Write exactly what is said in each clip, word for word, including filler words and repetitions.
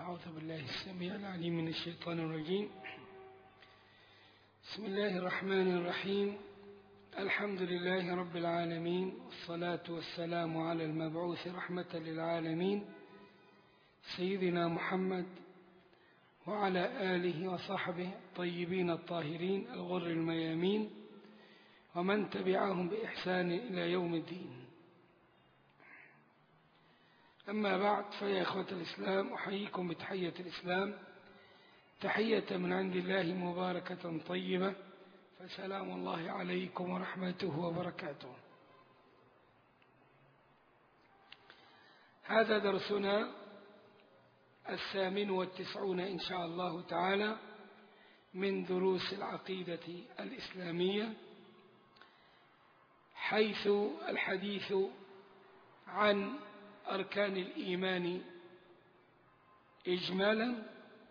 أعوذ بالله السميع العليم من الشيطان الرجيم. بسم الله الرحمن الرحيم. الحمد لله رب العالمين، والصلاة والسلام على المبعوث رحمة للعالمين سيدنا محمد وعلى آله وصحبه الطيبين الطاهرين الغر الميامين ومن تبعهم بإحسان إلى يوم الدين. أما بعد، فيا إخوة الإسلام، أحييكم بتحية الإسلام، تحية من عند الله مباركة طيبة، فسلام الله عليكم ورحمته وبركاته. هذا درسنا الثامن والتسعون إن شاء الله تعالى من دروس العقيدة الإسلامية، حيث الحديث عن أركان الإيمان إجمالا،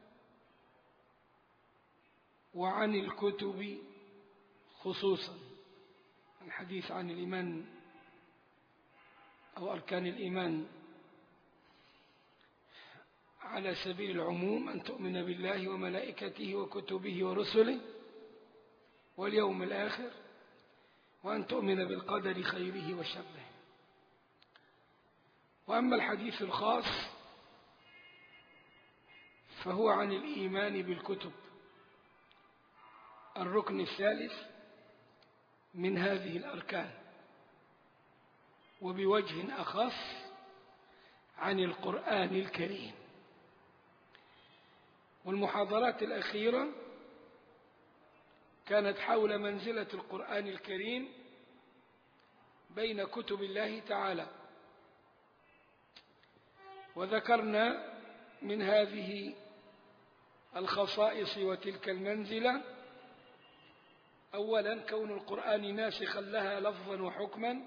وعن الكتب خصوصا. الحديث عن الإيمان أو أركان الإيمان على سبيل العموم: أن تؤمن بالله وملائكته وكتبه ورسله واليوم الآخر، وأن تؤمن بالقدر خيره وشره. وأما الحديث الخاص فهو عن الإيمان بالكتب، الركن الثالث من هذه الأركان، وبوجه أخص عن القرآن الكريم. والمحاضرات الأخيرة كانت حول منزلة القرآن الكريم بين كتب الله تعالى، وذكرنا من هذه الخصائص وتلك المنزلة: أولا، كون القرآن ناسخا لها لفظا وحكما.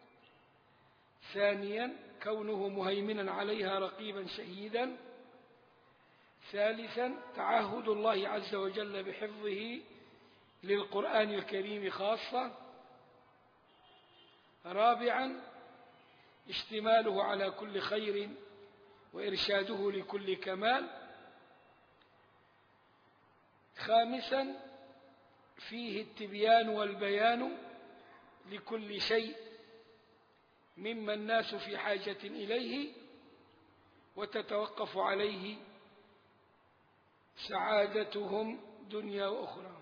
ثانيا، كونه مهيمنا عليها رقيبا شهيدا. ثالثا، تعهد الله عز وجل بحفظه للقرآن الكريم خاصة. رابعا، اشتماله على كل خير وإرشاده لكل كمال. خامسا، فيه التبيان والبيان لكل شيء مما الناس في حاجة إليه وتتوقف عليه سعادتهم دنيا وأخرى.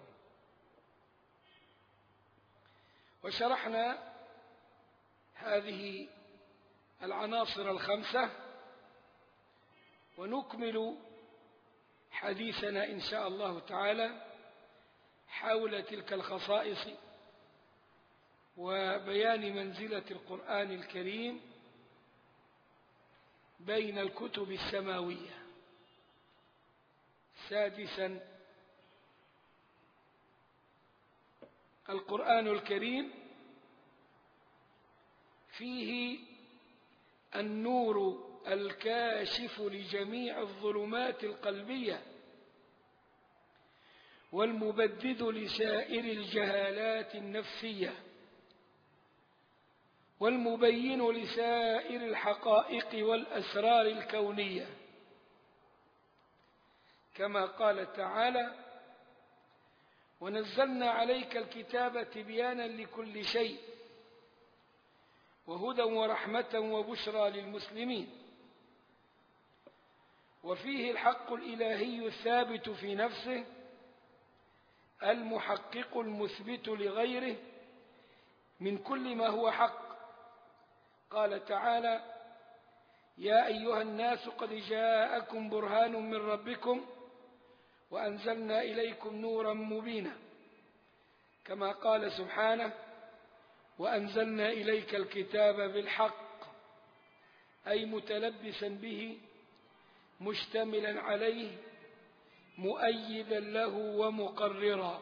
وشرحنا هذه العناصر الخمسة، ونكمل حديثنا إن شاء الله تعالى حول تلك الخصائص وبيان منزلة القرآن الكريم بين الكتب السماوية. سادسا، القرآن الكريم فيه النور الكاشف لجميع الظلمات القلبية، والمبدد لسائر الجهالات النفسية، والمبين لسائر الحقائق والأسرار الكونية، كما قال تعالى: ونزلنا عليك الكتاب تبيانا لكل شيء وهدى ورحمة وبشرى للمسلمين. وفيه الحق الإلهي الثابت في نفسه، المحقق المثبت لغيره من كل ما هو حق. قال تعالى: يا أيها الناس قد جاءكم برهان من ربكم وأنزلنا إليكم نورا مبينا. كما قال سبحانه: وأنزلنا إليك الكتاب بالحق، أي متلبسا به مشتملا عليه مؤيدا له ومقررا.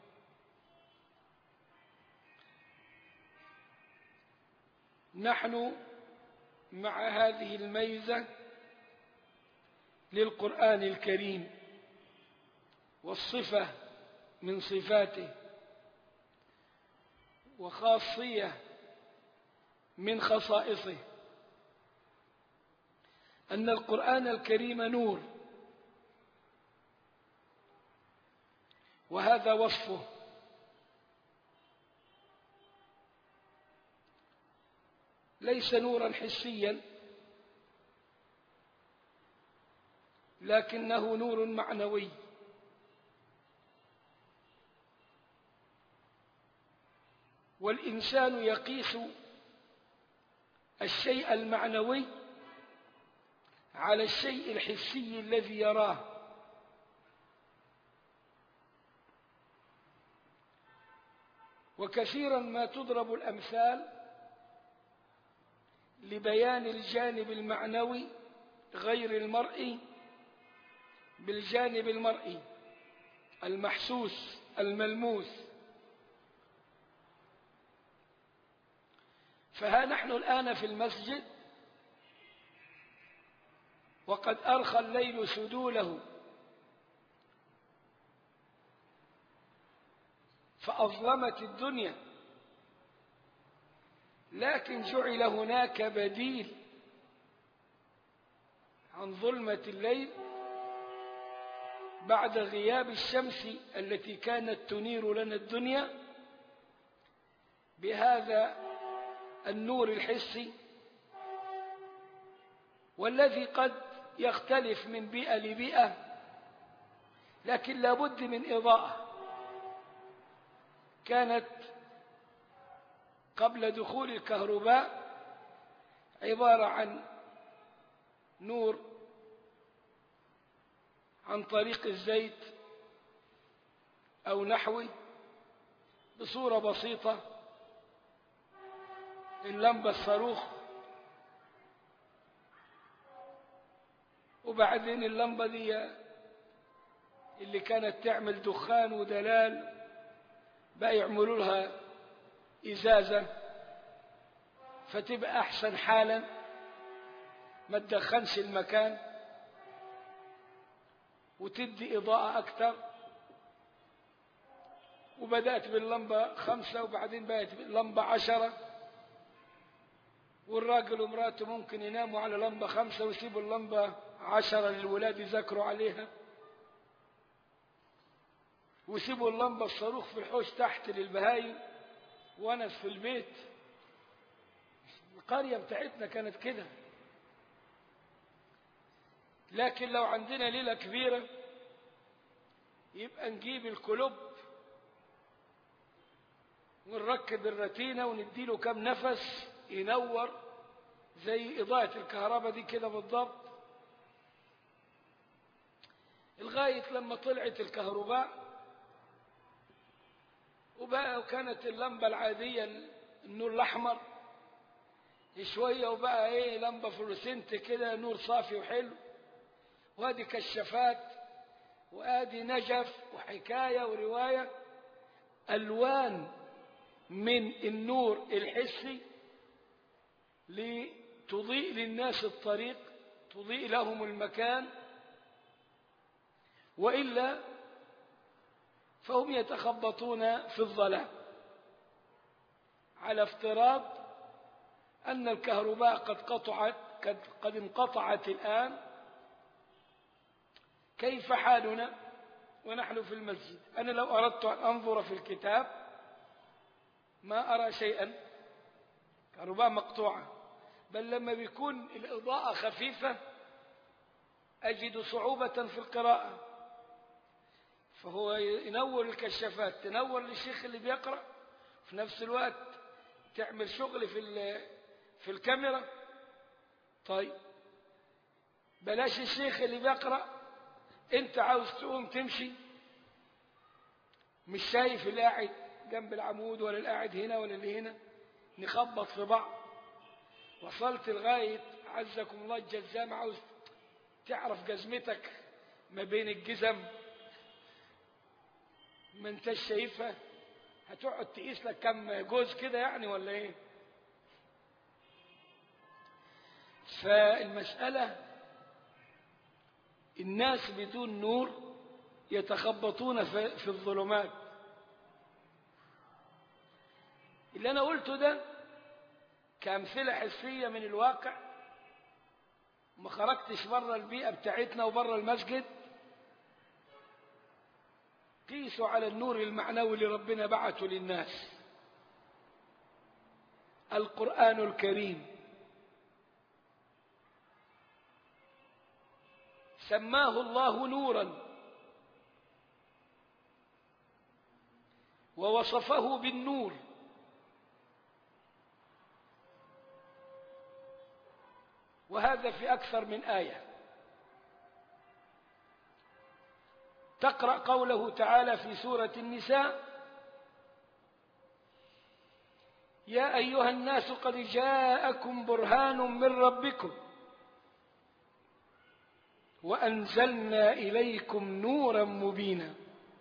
نحن مع هذه الميزة للقرآن الكريم والصفة من صفاته وخاصية من خصائصه، أن القرآن الكريم نور وهذا وصفه. ليس نورا حسيا، لكنه نور معنوي. والإنسان يقيس الشيء المعنوي على الشيء الحسي الذي يراه. وكثيرا ما تضرب الأمثال لبيان الجانب المعنوي غير المرئي بالجانب المرئي المحسوس الملموس. فها نحن الآن في المسجد وقد أرخى الليل سدوله فأظلمت الدنيا، لكن جعل هناك بديل عن ظلمة الليل بعد غياب الشمس التي كانت تنير لنا الدنيا بهذا النور الحسي، والذي قد يختلف من بيئة لبيئة، لكن لا بد من إضاءة. كانت قبل دخول الكهرباء عبارة عن نور عن طريق الزيت أو نحوه بصورة بسيطة، اللمبة الصاروخ، وبعدين اللمبة دي اللي كانت تعمل دخان ودلال بقى يعملوا لها إزازة فتبقى أحسن حالا، ما تدخنش المكان وتدي إضاءة أكثر. وبدأت باللمبة خمسة وبعدين بقت باللمبة عشرة، والراجل ومراته ممكن يناموا على لمبة خمسة ويسيبوا اللمبة عشرة للولاد يذاكروا عليها، ويسيبوا اللمبة الصاروخ في الحوش تحت للبهايم ونس في البيت. القرية بتاعتنا كانت كده. لكن لو عندنا ليلة كبيرة يبقى نجيب الكلوب ونركب الرتينة ونديله كم نفس ينور زي إضاءة الكهرباء دي كده بالضبط، لغاية لما طلعت الكهرباء وبقى وكانت اللمبة العادية النور الأحمر شوية وبقى ايه لمبة فلوسنت كده نور صافي وحلو، وادي كشافات وادي نجف وحكاية ورواية، ألوان من النور الحسي لتضيء للناس الطريق، تضيء لهم المكان، وإلا فهم يتخبطون في الظلام. على افتراض أن الكهرباء قد قطعت قد, قد انقطعت الآن، كيف حالنا ونحن في المسجد؟ أنا لو أردت أن أنظر في الكتاب ما أرى شيئا، كهرباء مقطوعة، بل لما بيكون الإضاءة خفيفة أجد صعوبة في القراءة. فهو ينور الكشافات، تنور للشيخ اللي بيقرأ، في نفس الوقت تعمل شغل في في الكاميرا. طيب بلاش الشيخ اللي بيقرأ، انت عاوز تقوم تمشي مش شايف اللي قاعد جنب العمود ولا اللي قاعد هنا ولا اللي هنا، نخبط في بعض. وصلت لغاية عزكم الله الجزام عاوز تعرف جزمتك ما بين الجزم ما انتش شايفها، هتقعد تقيس لك كم جوز كده يعني ولا ايه؟ فالمسألة الناس بدون نور يتخبطون في الظلمات. اللي أنا قلته ده كأمثلة حسية من الواقع، ما خرجتش بره البيئة بتاعتنا وبره المسجد. قيسوا على النور المعنوي اللي ربنا بعثه للناس، القرآن الكريم. سماه الله نورا ووصفه بالنور، وهذا في أكثر من آية. تقرأ قوله تعالى في سورة النساء: يا أيها الناس قد جاءكم برهان من ربكم وأنزلنا إليكم نورا مبينا.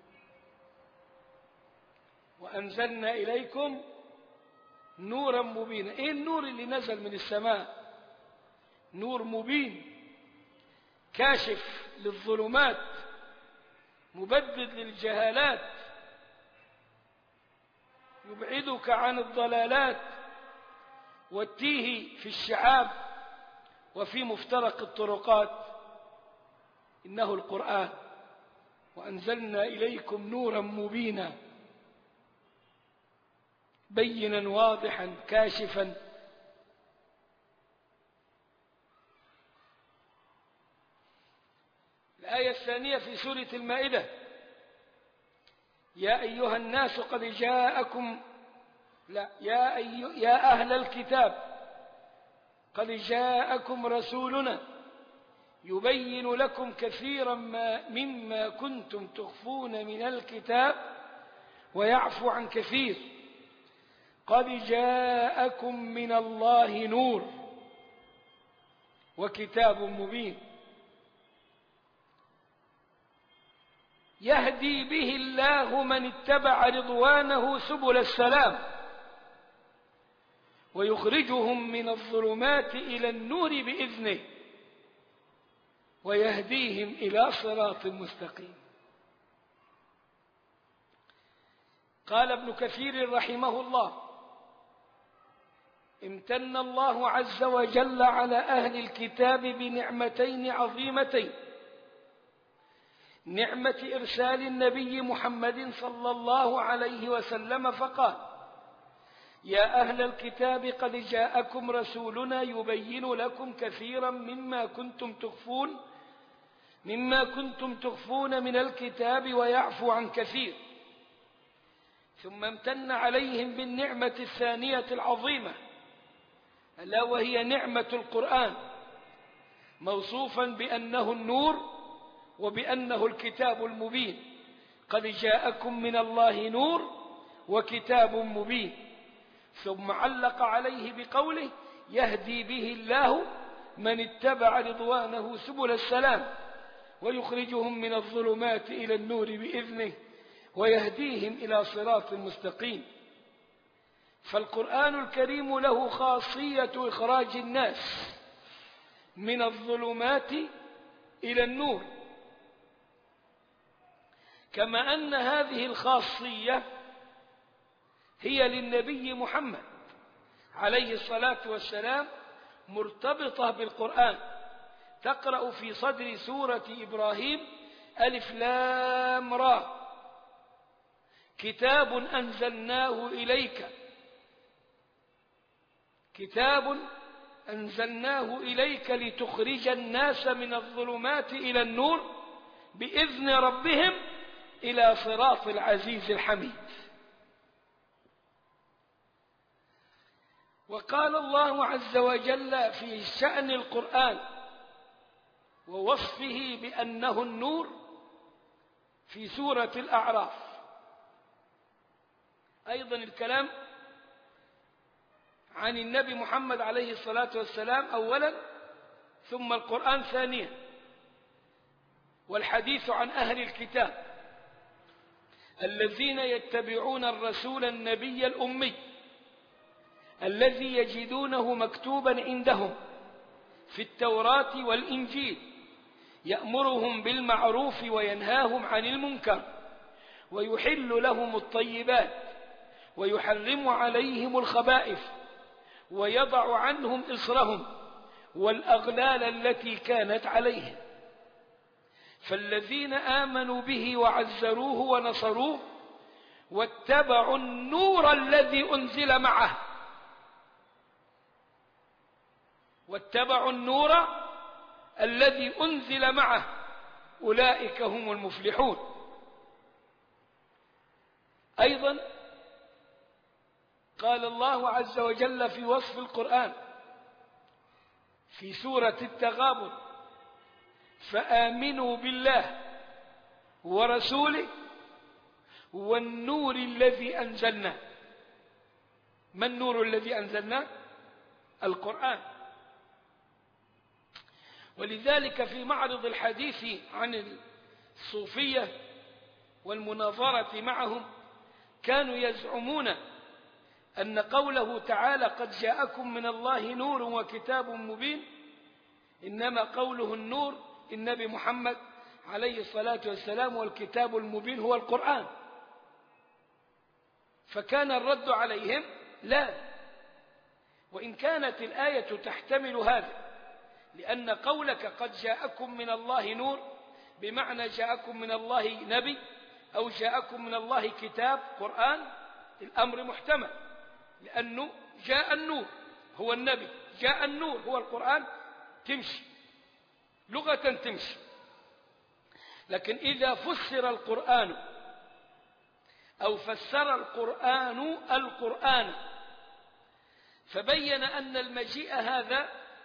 وأنزلنا إليكم نورا مبينا. إيه النور اللي نزل من السماء؟ نور مبين كاشف للظلمات، مبدد للجهالات، يبعدك عن الضلالات والتيه في الشعاب وفي مفترق الطرقات. إنه القرآن. وأنزلنا إليكم نورا مبينا بينا واضحا كاشفا. الآية الثانية في سورة المائدة: يا أيها الناس قد جاءكم لا يا, أي... يا أهل الكتاب قد جاءكم رسولنا يبين لكم كثيرا ما مما كنتم تخفون من الكتاب ويعفو عن كثير قد جاءكم من الله نور وكتاب مبين يهدي به الله من اتبع رضوانه سبل السلام ويخرجهم من الظلمات إلى النور بإذنه ويهديهم إلى صراط مستقيم. قال ابن كثير رحمه الله: امتن الله عز وجل على أهل الكتاب بنعمتين عظيمتين: نعمة إرسال النبي محمد صلى الله عليه وسلم، فقال: يا أهل الكتاب قد جاءكم رسولنا يبين لكم كثيرا مما كنتم تخفون مما كنتم تخفون من الكتاب ويعفو عن كثير. ثم امتن عليهم بالنعمة الثانية العظيمة، ألا وهي نعمة القرآن، موصوفا بأنه النور وبأنه الكتاب المبين. قد جاءكم من الله نور وكتاب مبين. ثم علق عليه بقوله: يهدي به الله من اتبع رضوانه سبل السلام ويخرجهم من الظلمات إلى النور بإذنه ويهديهم إلى صراط مستقيم. فالقرآن الكريم له خاصية إخراج الناس من الظلمات إلى النور، كما أن هذه الخاصية هي للنبي محمد عليه الصلاة والسلام مرتبطة بالقرآن. تقرأ في صدر سورة إبراهيم: ألف لام را كتاب أنزلناه إليك كتاب أنزلناه إليك لتخرج الناس من الظلمات إلى النور بإذن ربهم إلى صراط العزيز الحميد. وقال الله عز وجل في شأن القرآن ووصفه بأنه النور في سورة الأعراف. أيضا الكلام عن النبي محمد عليه الصلاة والسلام أولا، ثم القرآن ثانيا، والحديث عن أهل الكتاب الذين يتبعون الرسول النبي الأمي الذي يجدونه مكتوبا عندهم في التوراة والإنجيل، يأمرهم بالمعروف وينهاهم عن المنكر ويحل لهم الطيبات ويحرم عليهم الخبائث ويضع عنهم إصرهم والأغلال التي كانت عليهم. فالذين آمنوا به وعزروه ونصروه واتبعوا النور الذي أنزل معه واتبعوا النور الذي أنزل معه أولئك هم المفلحون. أيضا قال الله عز وجل في وصف القرآن في سورة التغابن: فآمنوا بالله ورسوله والنور الذي أنزلنا. ما النور الذي أنزلنا؟ القرآن. ولذلك في معرض الحديث عن الصوفية والمناظرة معهم كانوا يزعمون أن قوله تعالى قد جاءكم من الله نور وكتاب مبين إنما قوله النور النبي محمد عليه الصلاة والسلام، والكتاب المبين هو القرآن. فكان الرد عليهم: لا، وإن كانت الآية تحتمل هذا، لأن قولك قد جاءكم من الله نور بمعنى جاءكم من الله نبي أو جاءكم من الله كتاب قرآن، الأمر محتمل، لأنه جاء النور هو النبي، جاء النور هو القرآن، تمشي لغة تمشي. لكن إذا فسر القرآن أو فسر القرآن القرآن فبين أن المجيء هذا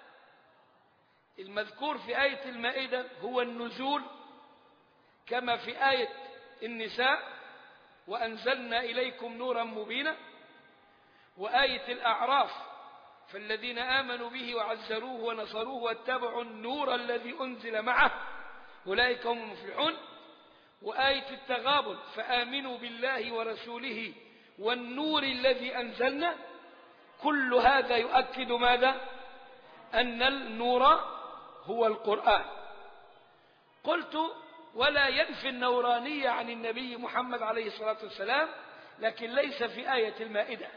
المذكور في آية المائدة هو النزول، كما في آية النساء وأنزلنا إليكم نورا مبينا، وآية الأعراف فالذين آمنوا به وعزروه ونصروه واتبعوا النور الذي أنزل معه أولئك هم المفلحون، وآية التغابن فآمنوا بالله ورسوله والنور الذي أنزلنا. كل هذا يؤكد ماذا؟ أن النور هو القرآن. قلت: ولا ينفي النورانية عن النبي محمد عليه الصلاة والسلام، لكن ليس في آية المائدة،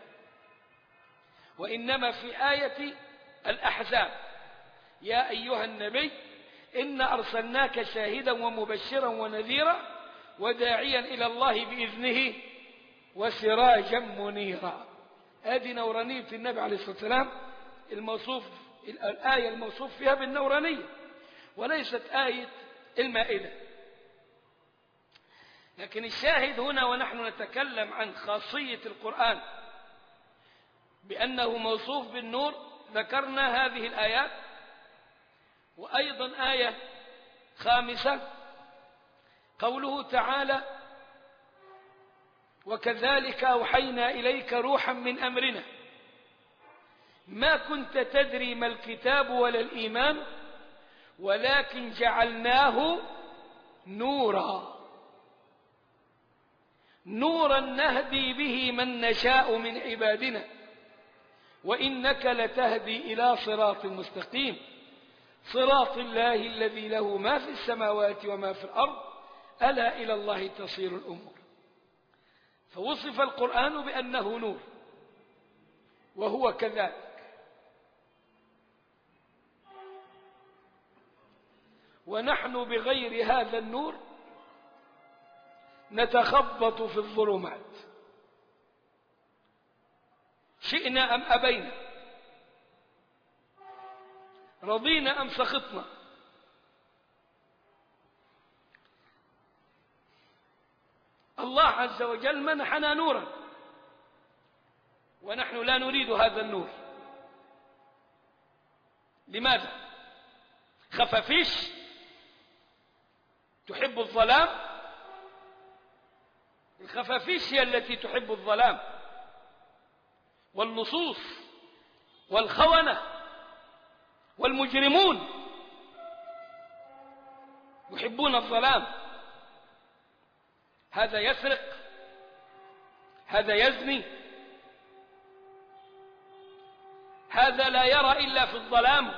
وإنما في آية الأحزاب: يا أيها النبي إنا أرسلناك شاهدا ومبشرا ونذيرا وداعيا إلى الله بإذنه وسراجا منيرا. هذه نورانية النبي عليه الصلاة والسلام الموصوف، الآية الموصوف فيها بالنورانية، وليست آية المائدة. لكن الشاهد هنا ونحن نتكلم عن خاصية القرآن بأنه موصوف بالنور، ذكرنا هذه الآيات. وأيضا آية خامسة قوله تعالى: وكذلك أوحينا إليك روحا من أمرنا ما كنت تدري ما الكتاب ولا الإيمان ولكن جعلناه نورا نورا نهدي به من نشاء من عبادنا وإنك لتهدي إلى صراط مستقيم صراط الله الذي له ما في السماوات وما في الأرض ألا إلى الله تصير الأمور. فوصف القرآن بأنه نور، وهو كذلك. ونحن بغير هذا النور نتخبط في الظلمات شئنا أم أبينا، رضينا أم سخطنا. الله عز وجل منحنا نورا ونحن لا نريد هذا النور. لماذا؟ خفافيش تحب الظلام؟ الخفافيش هي التي تحب الظلام، واللصوص والخونة والمجرمون يحبون الظلام. هذا يسرق، هذا يزني، هذا لا يرى إلا في الظلام،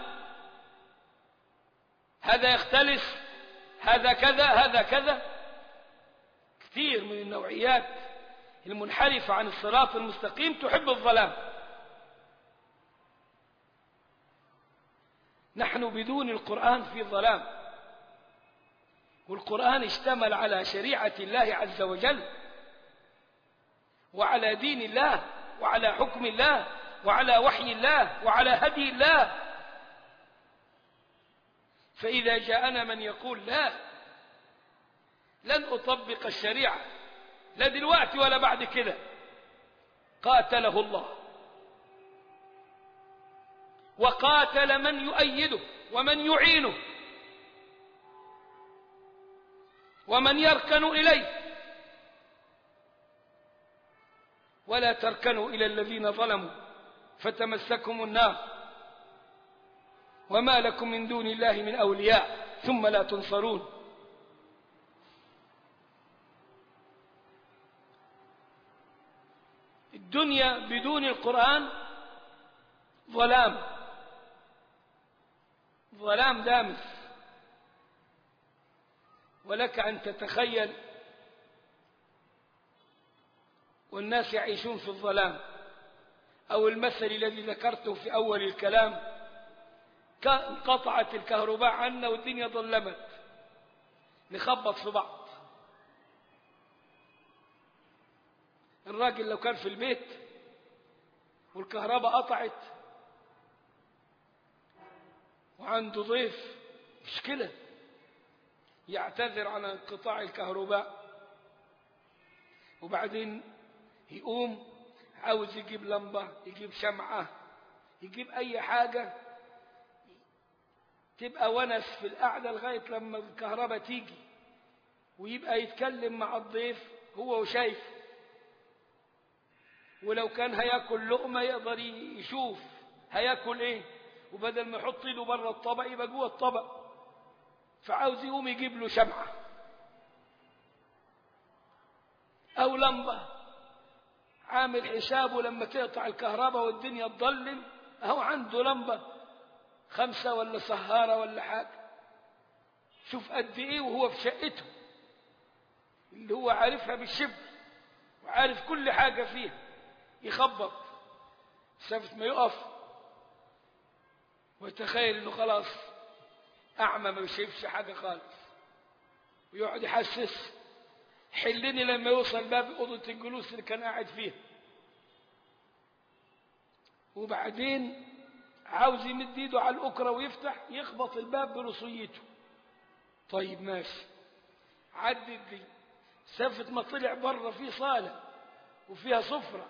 هذا يختلس، هذا كذا، هذا كذا. كثير من النوعيات المنحرفة عن الصراط المستقيم تحب الظلام. نحن بدون القرآن في ظلام، والقرآن اشتمل على شريعة الله عز وجل وعلى دين الله وعلى حكم الله وعلى وحي الله وعلى هدي الله. فإذا جاءنا من يقول لا لن أطبق الشريعة لا دلوقتي ولا بعد كده، قاتله الله، وقاتل من يؤيده ومن يعينه ومن يركن إليه. ولا تركنوا إلى الذين ظلموا فتمسكهم النار وما لكم من دون الله من أولياء ثم لا تنصرون. الدنيا بدون القرآن ظلام، ظلام دامس. ولك أن تتخيل والناس يعيشون في الظلام، أو المثل الذي ذكرته في أول الكلام، انقطعت الكهرباء عنا والدنيا ظلمت، نخبط في بعض. الراجل لو كان في البيت والكهرباء قطعت وعنده ضيف مشكلة، يعتذر عن انقطاع الكهرباء، وبعدين يقوم عاوز يجيب لمبة، يجيب شمعة، يجيب أي حاجة تبقى ونس في القعدة لغاية لما الكهرباء تيجي، ويبقى يتكلم مع الضيف هو وشايف. ولو كان هياكل لقمة يقدر يشوف هياكل ايه، وبدل ما يحط له بره الطبق يبقى جوه الطبق، فعاوز يقوم يجيب له شمعة أو لمبة، عامل حسابه لما تقطع الكهرباء والدنيا تضلم أهو عنده لمبة خمسة ولا سهارة ولا حاجة. شوف قد إيه وهو في شقته اللي هو عارفها بالشبه وعارف كل حاجة فيها، يخبط سافت ما يقف ويتخيل إنه خلاص أعمى ما بيشوفش حاجة خالص، ويقعد يحسس حلني لما يوصل باب أوضة الجلوس اللي كان قاعد فيها، وبعدين عاوز يمد ايده على الأكرة ويفتح يخبط الباب برصيته. طيب ماشي، عدت دي، سافت ما طلع بره في صالة وفيها سفرة،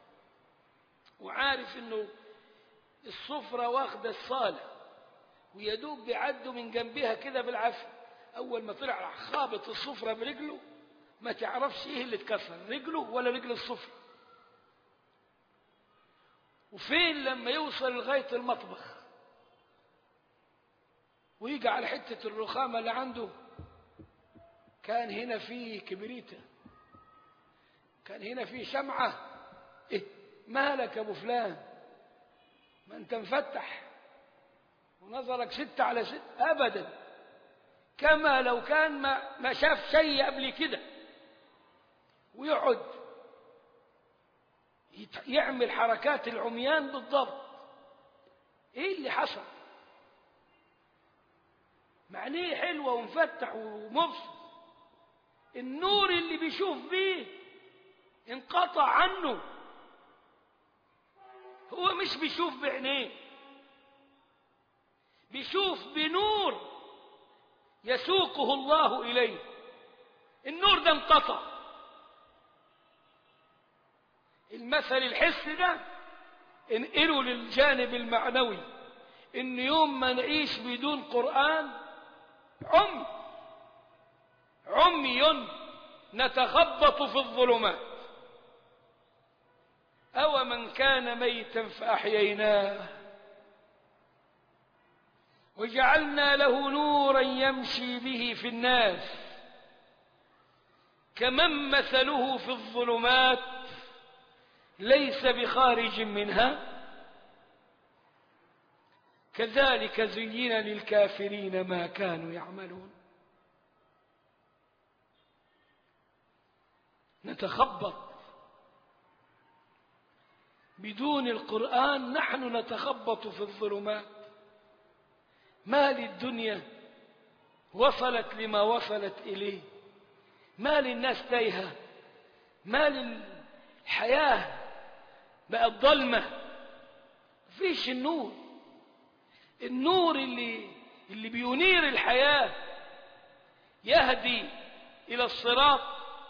وعارف انه السفرة واخدة الصالة ويدوب بيعدوا من جنبها كده بالعافية. أول ما طلع راح خابط السفرة برجله، ما تعرفش ايه اللي اتكسر، رجله ولا رجل السفرة. وفين لما يوصل لغاية المطبخ ويجي على حتة الرخامة اللي عنده، كان هنا فيه كبريتة، كان هنا فيه شمعة. إيه مالك يا أبو فلان؟ ما أنت مفتح ونظرك ستة على ستة أبدا، كما لو كان ما, ما شاف شيء قبل كده، ويقعد يعمل حركات العميان بالضبط. ايه اللي حصل؟ معنيه حلوة ومفتح ومبسط، النور اللي بيشوف بيه انقطع عنه، هو مش بيشوف بعينيه، بيشوف بنور يسوقه الله إليه، النور ده انقطع. المثل الحسي ده انقله للجانب المعنوي، ان يوم ما نعيش بدون قرآن عمي عمي نتخبط في الظلمات. أو من كان ميتا فأحييناه وجعلنا له نورا يمشي به في الناس كمن مثله في الظلمات ليس بخارج منها كذلك زين للكافرين ما كانوا يعملون. نتخبط بدون القرآن، نحن نتخبط في الظلمات. ما للدنيا وصلت لما وصلت إليه. ما للناس تايهة، ما للحياة بقت ظلمة، فيش النور. النور اللي, اللي بينير الحياة، يهدي إلى الصراط،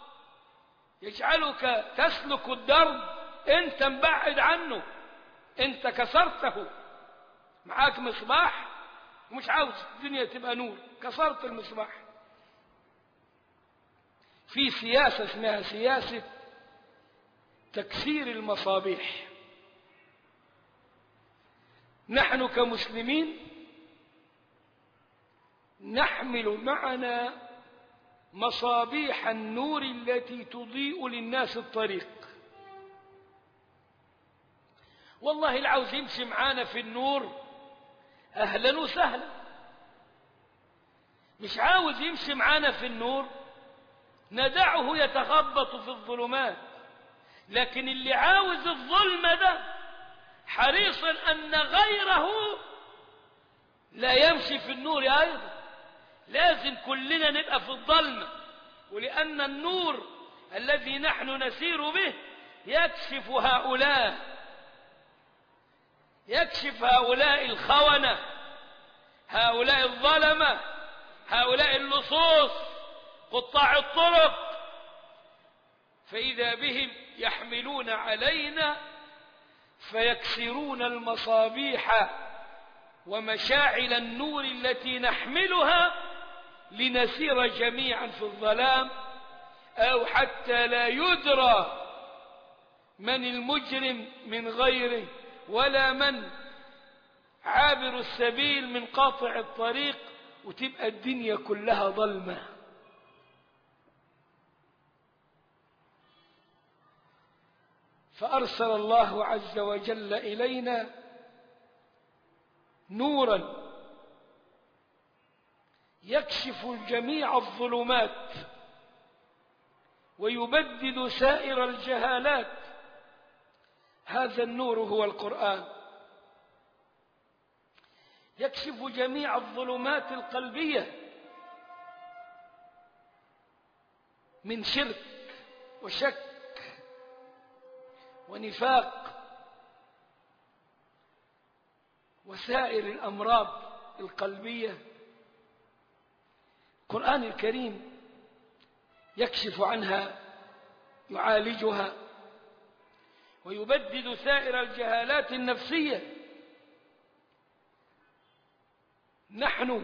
يجعلك تسلك الدرب، انت مبعد عنه، انت كسرته. معاك مصباح ومش عاوز الدنيا تبقى نور، كسرت المصباح. في سياسة اسمها سياسة تكسير المصابيح. نحن كمسلمين نحمل معنا مصابيح النور التي تضيء للناس الطريق. والله اللي عاوز يمشي معانا في النور أهلا وسهلا، مش عاوز يمشي معانا في النور ندعه يتخبط في الظلمات. لكن اللي عاوز الظلمة ده حريصا أن غيره لا يمشي في النور أيضا. لازم كلنا نبقى في الظلمة، ولأن النور الذي نحن نسير به يكشف هؤلاء، يكشف هؤلاء الخونة، هؤلاء الظلمة، هؤلاء اللصوص، قطاع الطرق. فإذا بهم يحملون علينا فيكسرون المصابيح ومشاعل النور التي نحملها لنسير جميعا في الظلام، أو حتى لا يدرى من المجرم من غيره، ولا من عابر السبيل من قاطع الطريق، وتبقى الدنيا كلها ظلمة. فأرسل الله عز وجل إلينا نورا يكشف جميع الظلمات ويبدد سائر الجهالات. هذا النور هو القرآن، يكشف جميع الظلمات القلبية من شرك وشك ونفاق وسائر الأمراض القلبية. القرآن الكريم يكشف عنها، يعالجها، ويبدد سائر الجهالات النفسية. نحن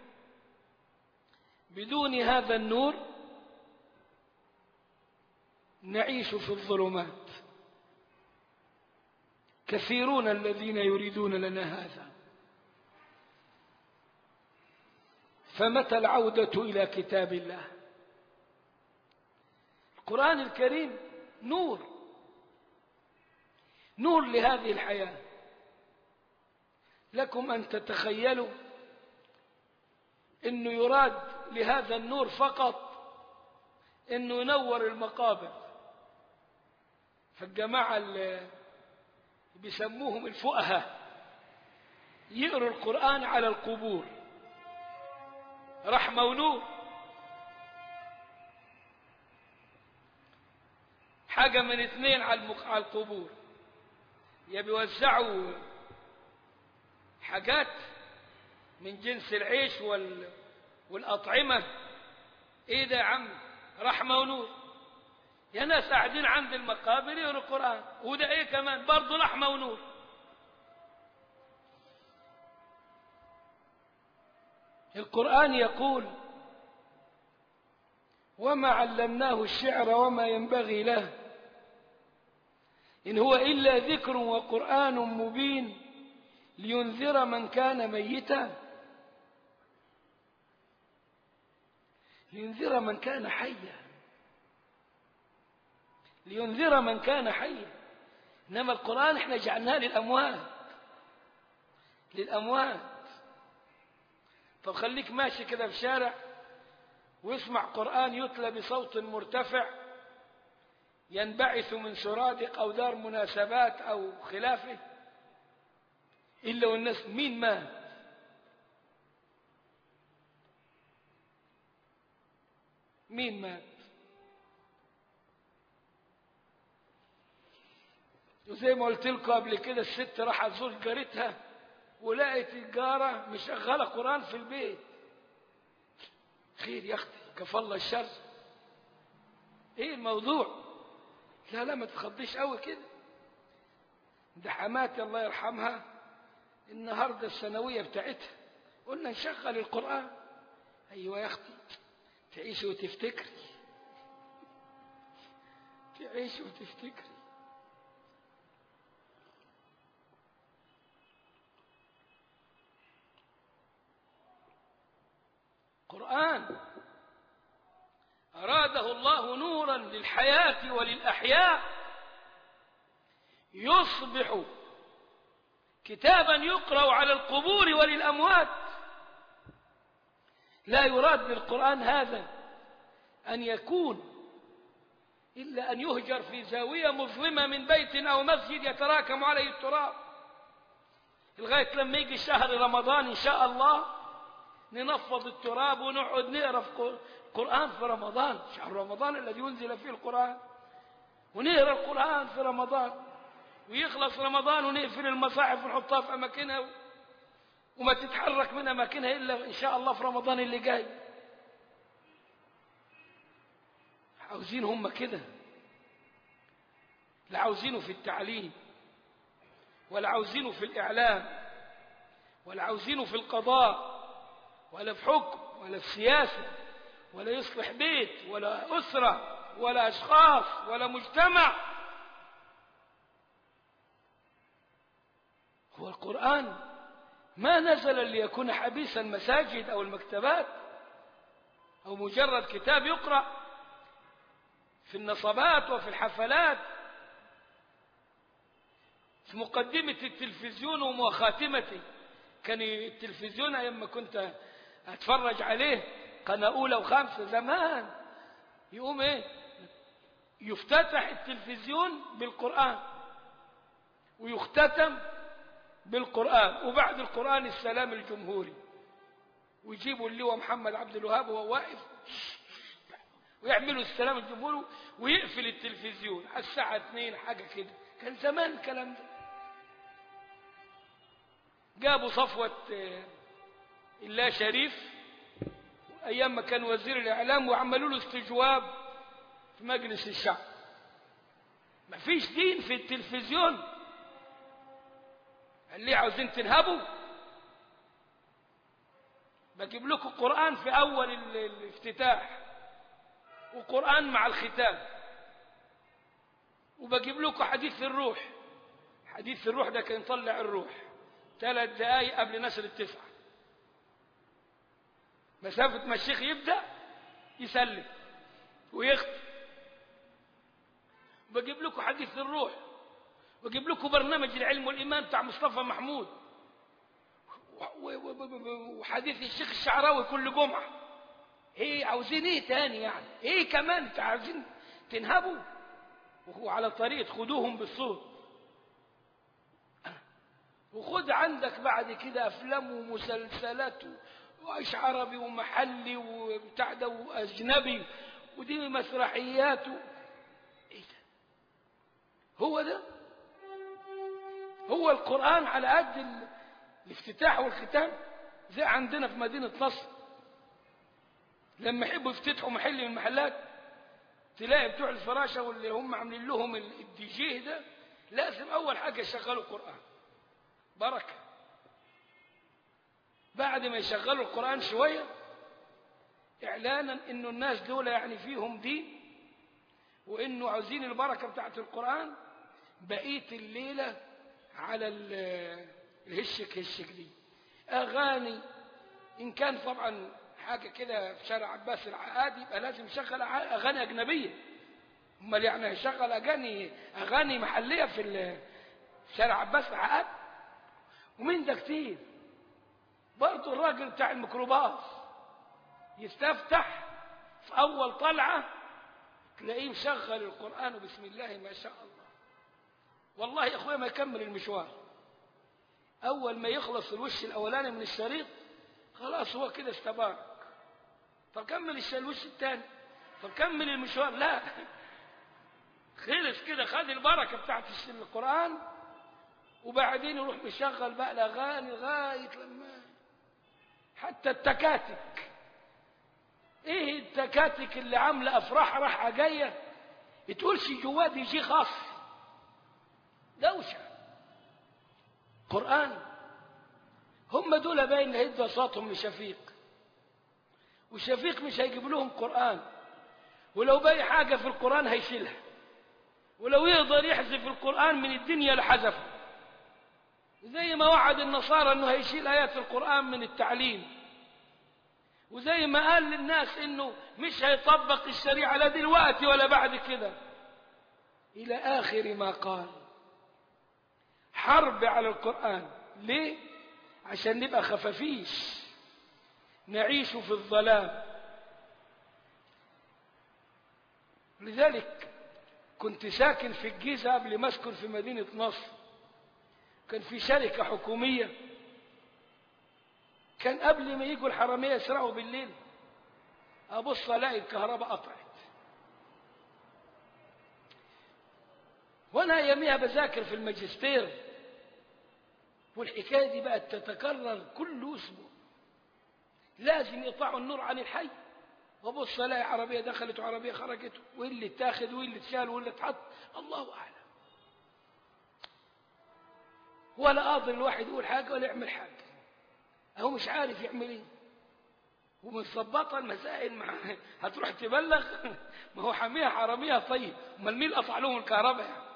بدون هذا النور نعيش في الظلمات. كثيرون الذين يريدون لنا هذا. فمتى العودة إلى كتاب الله؟ القرآن الكريم نور، نور لهذه الحياة. لكم أن تتخيلوا أنه يراد لهذا النور فقط أنه ينور المقابر. فالجماعة اللي بيسموهم الفقهاء يقروا القرآن على القبور، رحمة ونور. حاجة من اثنين على القبور، يا بيوزعوا حاجات من جنس العيش وال... والأطعمة. ايه ده يا عم؟ رحمة ونور. يا ناس قاعدين عند المقابر يقروا القرآن، وده ايه كمان؟ برضه رحمة ونور. القرآن يقول: وما علمناه الشعر وما ينبغي له إن هو إلا ذكر وقرآن مبين لينذر من كان ميتا لينذر من كان حيا لينذر من كان حيا. إنما القرآن احنا جعلناه للأموات، للأموات. طب خليك ماشي كده في شارع ويسمع قرآن يتلى بصوت مرتفع ينبعث من سرادق أو دار مناسبات أو خلافه، إلا والناس مين مات؟ مين مات؟ وزي ما قلت لكم قبل كده، الست راحت تزور جارتها ولقيت الجارة مشغلة قرآن في البيت. خير يا اختي، كفى الله الشر. ايه الموضوع؟ لا لا ما تتخضيش قوي كده. ده حماتي الله يرحمها النهارده الثانويه بتاعتها، قلنا نشغل القرآن. ايوه يا اختي، تعيشي وتفتكري، تعيشي وتفتكري. قرآن أراده الله نورا للحياة وللأحياء، يصبح كتابا يقرأ على القبور وللأموات. لا يراد بالقرآن هذا أن يكون إلا أن يهجر في زاوية مظلمة من بيت أو مسجد يتراكم عليه التراب، لغاية لما يجي شهر رمضان إن شاء الله ننفض التراب ونقعد نقرأ في القرآن في رمضان، شهر رمضان الذي ينزل فيه القرآن، ونقرأ القرآن في رمضان، ويخلص رمضان ونقفل المصاحف ونحطها في أماكنها وما تتحرك من أماكنها إلا إن شاء الله في رمضان اللي جاي. عاوزين هم كده، لا عاوزينه في التعليم، ولا عاوزينه في الإعلام، ولا عاوزينه في القضاء، ولا في حكم، ولا في سياسة، ولا يصلح بيت، ولا أسرة، ولا أشخاص، ولا مجتمع. هو القرآن ما نزل ليكون حبيس المساجد أو المكتبات أو مجرد كتاب يقرأ في النصبات وفي الحفلات، في مقدمة التلفزيون ومخاتمته. كان التلفزيون أيام كنت أتفرج عليه قناة أولى وخامسة زمان، يقوم إيه يفتتح التلفزيون بالقرآن ويختتم بالقرآن، وبعد القرآن السلام الجمهوري، ويجيبوا اللواء محمد عبد الوهاب وهو واقف ويعملوا السلام الجمهوري ويقفل التلفزيون على الساعة اثنين حاجة كده. كان زمان الكلام ده. جابوا صفوة الله شريف أيام ما كان وزير الإعلام وعملوا له استجواب في مجلس الشعب. ما فيش دين في التلفزيون. قال لي عاوزين تنهبوا؟ بجيب لكم قرآن في أول الافتتاح وقرآن مع الختام، وبجيب لكم حديث الروح. حديث الروح ده كان يطلع الروح ثلاث دقايق قبل نشر التسعة، مسافة ما الشيخ يبدأ يسلم ويختم. بجيب لكم حديث الروح، وجيب لكم برنامج العلم والإيمان بتاع مصطفى محمود، وحديث الشيخ الشعراوي كل جمعة. ايه عاوزين ايه تاني يعني؟ ايه كمان عاوزين تنهبوا؟ وهو على طريقة خدوهم بالصوت. وخد عندك بعد كده افلام ومسلسلات وعيش عربي ومحلي وبتاع ده واجنبي ودي مسرحيات و... ايه ده؟ هو ده هو القرآن على قد الافتتاح والختام. زي عندنا في مدينة نصر لما يحبوا يفتتحوا محل من المحلات تلاقي بتوع الفراشة واللي هم عاملين لهم الدي جي ده لازم أول حاجة يشغلوا القرآن. بركة. بعد ما يشغلوا القرآن شوية إعلانا إنه الناس دول يعني فيهم دين وإنه عاوزين البركة بتاعت القرآن، بقيت الليلة على الهشك هشك دي أغاني. إن كان طبعا حاجة كده في شارع عباس العقاد يبقى لازم يشغل أغاني أجنبية، امال يعني يشغل أغاني أغاني محلية في شارع عباس العقاد؟ ومين ده كتير. برضه الراجل بتاع الميكروباص يستفتح في أول طلعة تلاقيه مشغل القرآن وبسم الله ما شاء الله. والله يا أخويا ما يكمل المشوار، أول ما يخلص الوش الأولاني من الشريط خلاص هو كده استبارك. طب كمل الوش الثاني طب كمل المشوار. لا، خلص كده، خد البركة بتاعت القرآن، وبعدين يروح مشغل بقى الأغاني لغاية لما حتى التكاتك. ايه التكاتك اللي عامله افراح راحه جايه تقولش جواه دي جي خاص، دوشه قرآن. هم دول باين هيدوا صوتهم لشفيق، وشفيق مش هيجيب لهم قرآن، ولو باقي حاجة في القرآن هيشيلها، ولو يقدر يحذف القرآن من الدنيا لحذفه، زي ما وعد النصارى انه هيشيل آيات القرآن من التعليم، وزي ما قال للناس انه مش هيطبق الشريعة لا دلوقتي ولا بعد كده، إلى آخر ما قال. حرب على القرآن. ليه؟ عشان نبقى خفافيش، نعيش في الظلام. لذلك كنت ساكن في الجيزة قبل ما اسكن في مدينة نصر، كان في شركة حكومية، كان قبل ما يجوا الحرامية يسرقوا بالليل أبص ألاقي الكهرباء قطعت، وأنا يوميها بذاكر في الماجستير، والحكاية دي بقت تتكرر كل أسبوع، لازم يقطعوا النور عن الحي، وابص الاقي عربيه دخلت وعربيه خرجت، وايه اللي اتاخد وايه اللي اتشال وايه اللي اتحط، الله اعلم. ولا قادر الواحد يقول حاجه ولا يعمل حاجه، هو مش عارف يعمل ايه، ومتظبطه المسائل معاه. هتروح تبلغ؟ ما هو حاميها حراميها. طيب امال مين قطع لهم الكهرباء يعني؟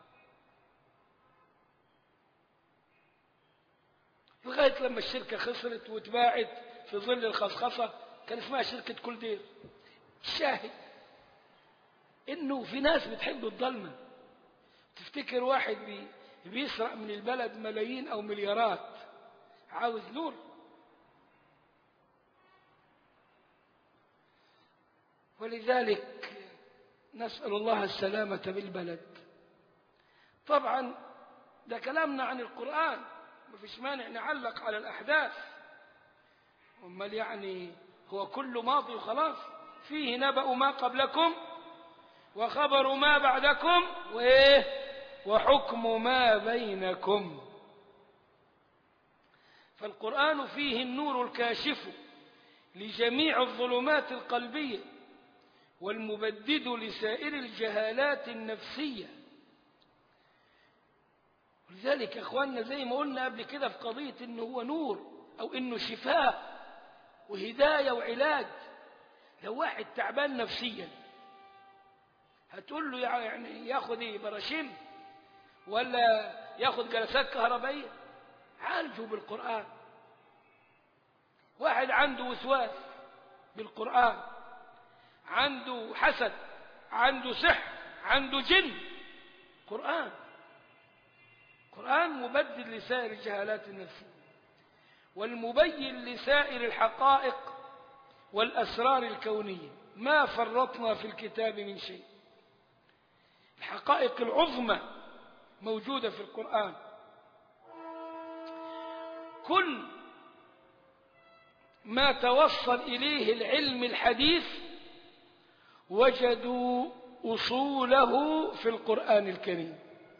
لغايه لما الشركه خسرت واتباعت في ظل الخصخصه، كان اسمها شركة كل دير. الشاهد انه في ناس بتحب الظلمة، تفتكر واحد بي بيسرق من البلد ملايين او مليارات عاوز نور. ولذلك نسأل الله السلامة بالبلد. طبعا ده كلامنا عن القرآن، ما فيش مانع نعلق على الأحداث، امال يعني هو كله ماضي وخلاص؟ فيه نبأ ما قبلكم وخبر ما بعدكم وايه وحكم ما بينكم. فالقرآن فيه النور الكاشف لجميع الظلمات القلبية والمبدد لسائر الجهالات النفسية. ولذلك يا اخواننا زي ما قلنا قبل كده في قضية انه هو نور او انه شفاء وهداية وعلاج. لو واحد تعبان نفسيا هتقول له يعني ياخد ايه، براشيم ولا ياخد جلسات كهربائية؟ عالجه بالقرآن. واحد عنده وسواس بالقرآن، عنده حسد، عنده سحر، عنده جن، قرآن. قرآن مبدل لسائر الجهالات النفسية والمبين لسائر الحقائق والأسرار الكونية. ما فرطنا في الكتاب من شيء. الحقائق العظمى موجودة في القرآن. كل ما توصل إليه العلم الحديث وجدوا أصوله في القرآن الكريم.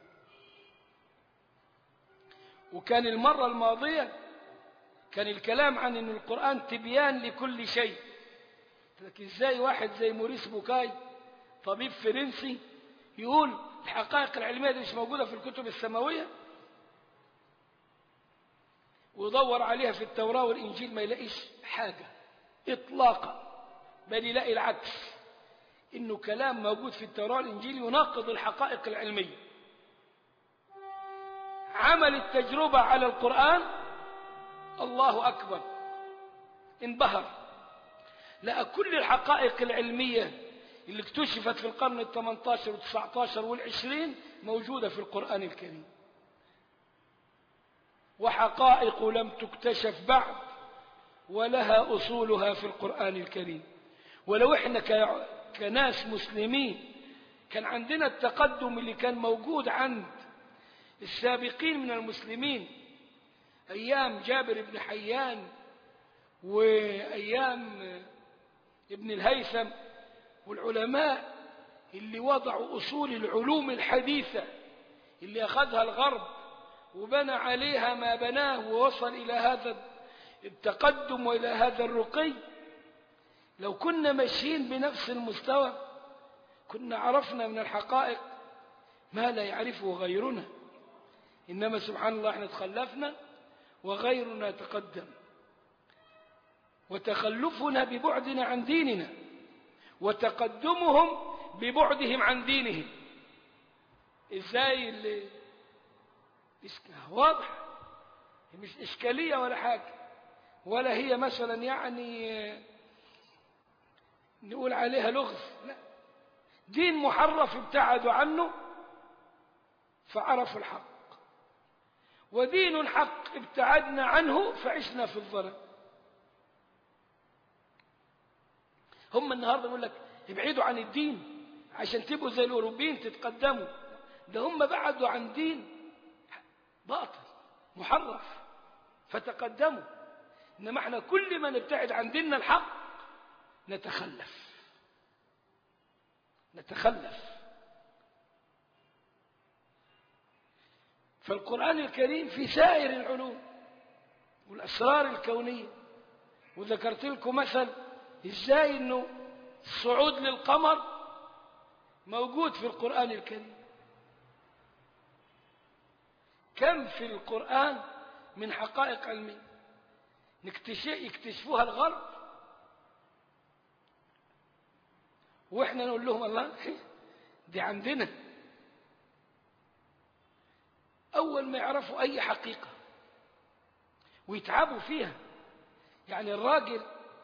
وكان المرة الماضية كان الكلام عن أن القرآن تبيان لكل شيء. لكن ازاي واحد زي موريس بوكاي طبيب فرنسي يقول الحقائق العلمية دي مش موجودة في الكتب السماوية، ويدور عليها في التوراة والإنجيل ما يلاقيش حاجة إطلاقا، بل يلاقي العكس، إنه كلام موجود في التوراة والإنجيل يناقض الحقائق العلمية. عمل التجربة على القرآن، الله أكبر، انبهر، لقى كل الحقائق العلمية اللي اكتشفت في القرن الثامن عشر والتسعة عشر والعشرين موجودة في القرآن الكريم، وحقائق لم تكتشف بعد ولها أصولها في القرآن الكريم. ولو احنا كناس مسلمين كان عندنا التقدم اللي كان موجود عند السابقين من المسلمين أيام جابر بن حيان وأيام ابن الهيثم والعلماء اللي وضعوا أصول العلوم الحديثة اللي أخذها الغرب وبنى عليها ما بناه ووصل إلى هذا التقدم وإلى هذا الرقي، لو كنا ماشيين بنفس المستوى كنا عرفنا من الحقائق ما لا يعرفه غيرنا. إنما سبحان الله احنا تخلفنا وغيرنا تقدم، وتخلفنا ببعدنا عن ديننا وتقدمهم ببعدهم عن دينهم. ازاي اللي واضح، مش إشكالية ولا حاجة، ولا هي مثلا يعني نقول عليها لغز، لا، دين محرف ابتعدوا عنه فعرفوا الحق، ودين الحق ابتعدنا عنه فعشنا في الظلام. هم النهارده يقول لك ابعدوا عن الدين عشان تبقوا زي الأوروبيين تتقدموا، ده هم بعدوا عن دين باطل محرف فتقدموا. إنما احنا كل ما نبتعد عن ديننا الحق نتخلف نتخلف. فالقرآن الكريم في سائر العلوم والأسرار الكونية، وذكرت لكم مثل إزاي إنه الصعود للقمر موجود في القرآن الكريم. كم في القرآن من حقائق علمية يكتشفوها الغرب وإحنا نقول لهم الله دي عندنا. أول ما يعرفوا أي حقيقة ويتعبوا فيها، يعني الراجل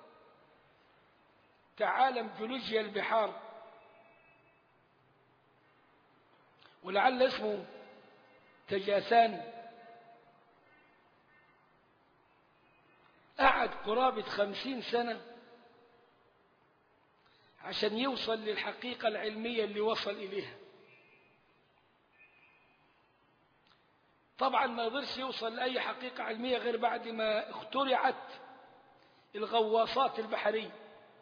تعالم جيولوجيا البحار ولعل اسمه تجاثان، قعد قرابة خمسين سنة عشان يوصل للحقيقة العلمية اللي وصل إليها. طبعا ما يقدرش يوصل لأي حقيقة علمية غير بعد ما اخترعت الغواصات البحرية،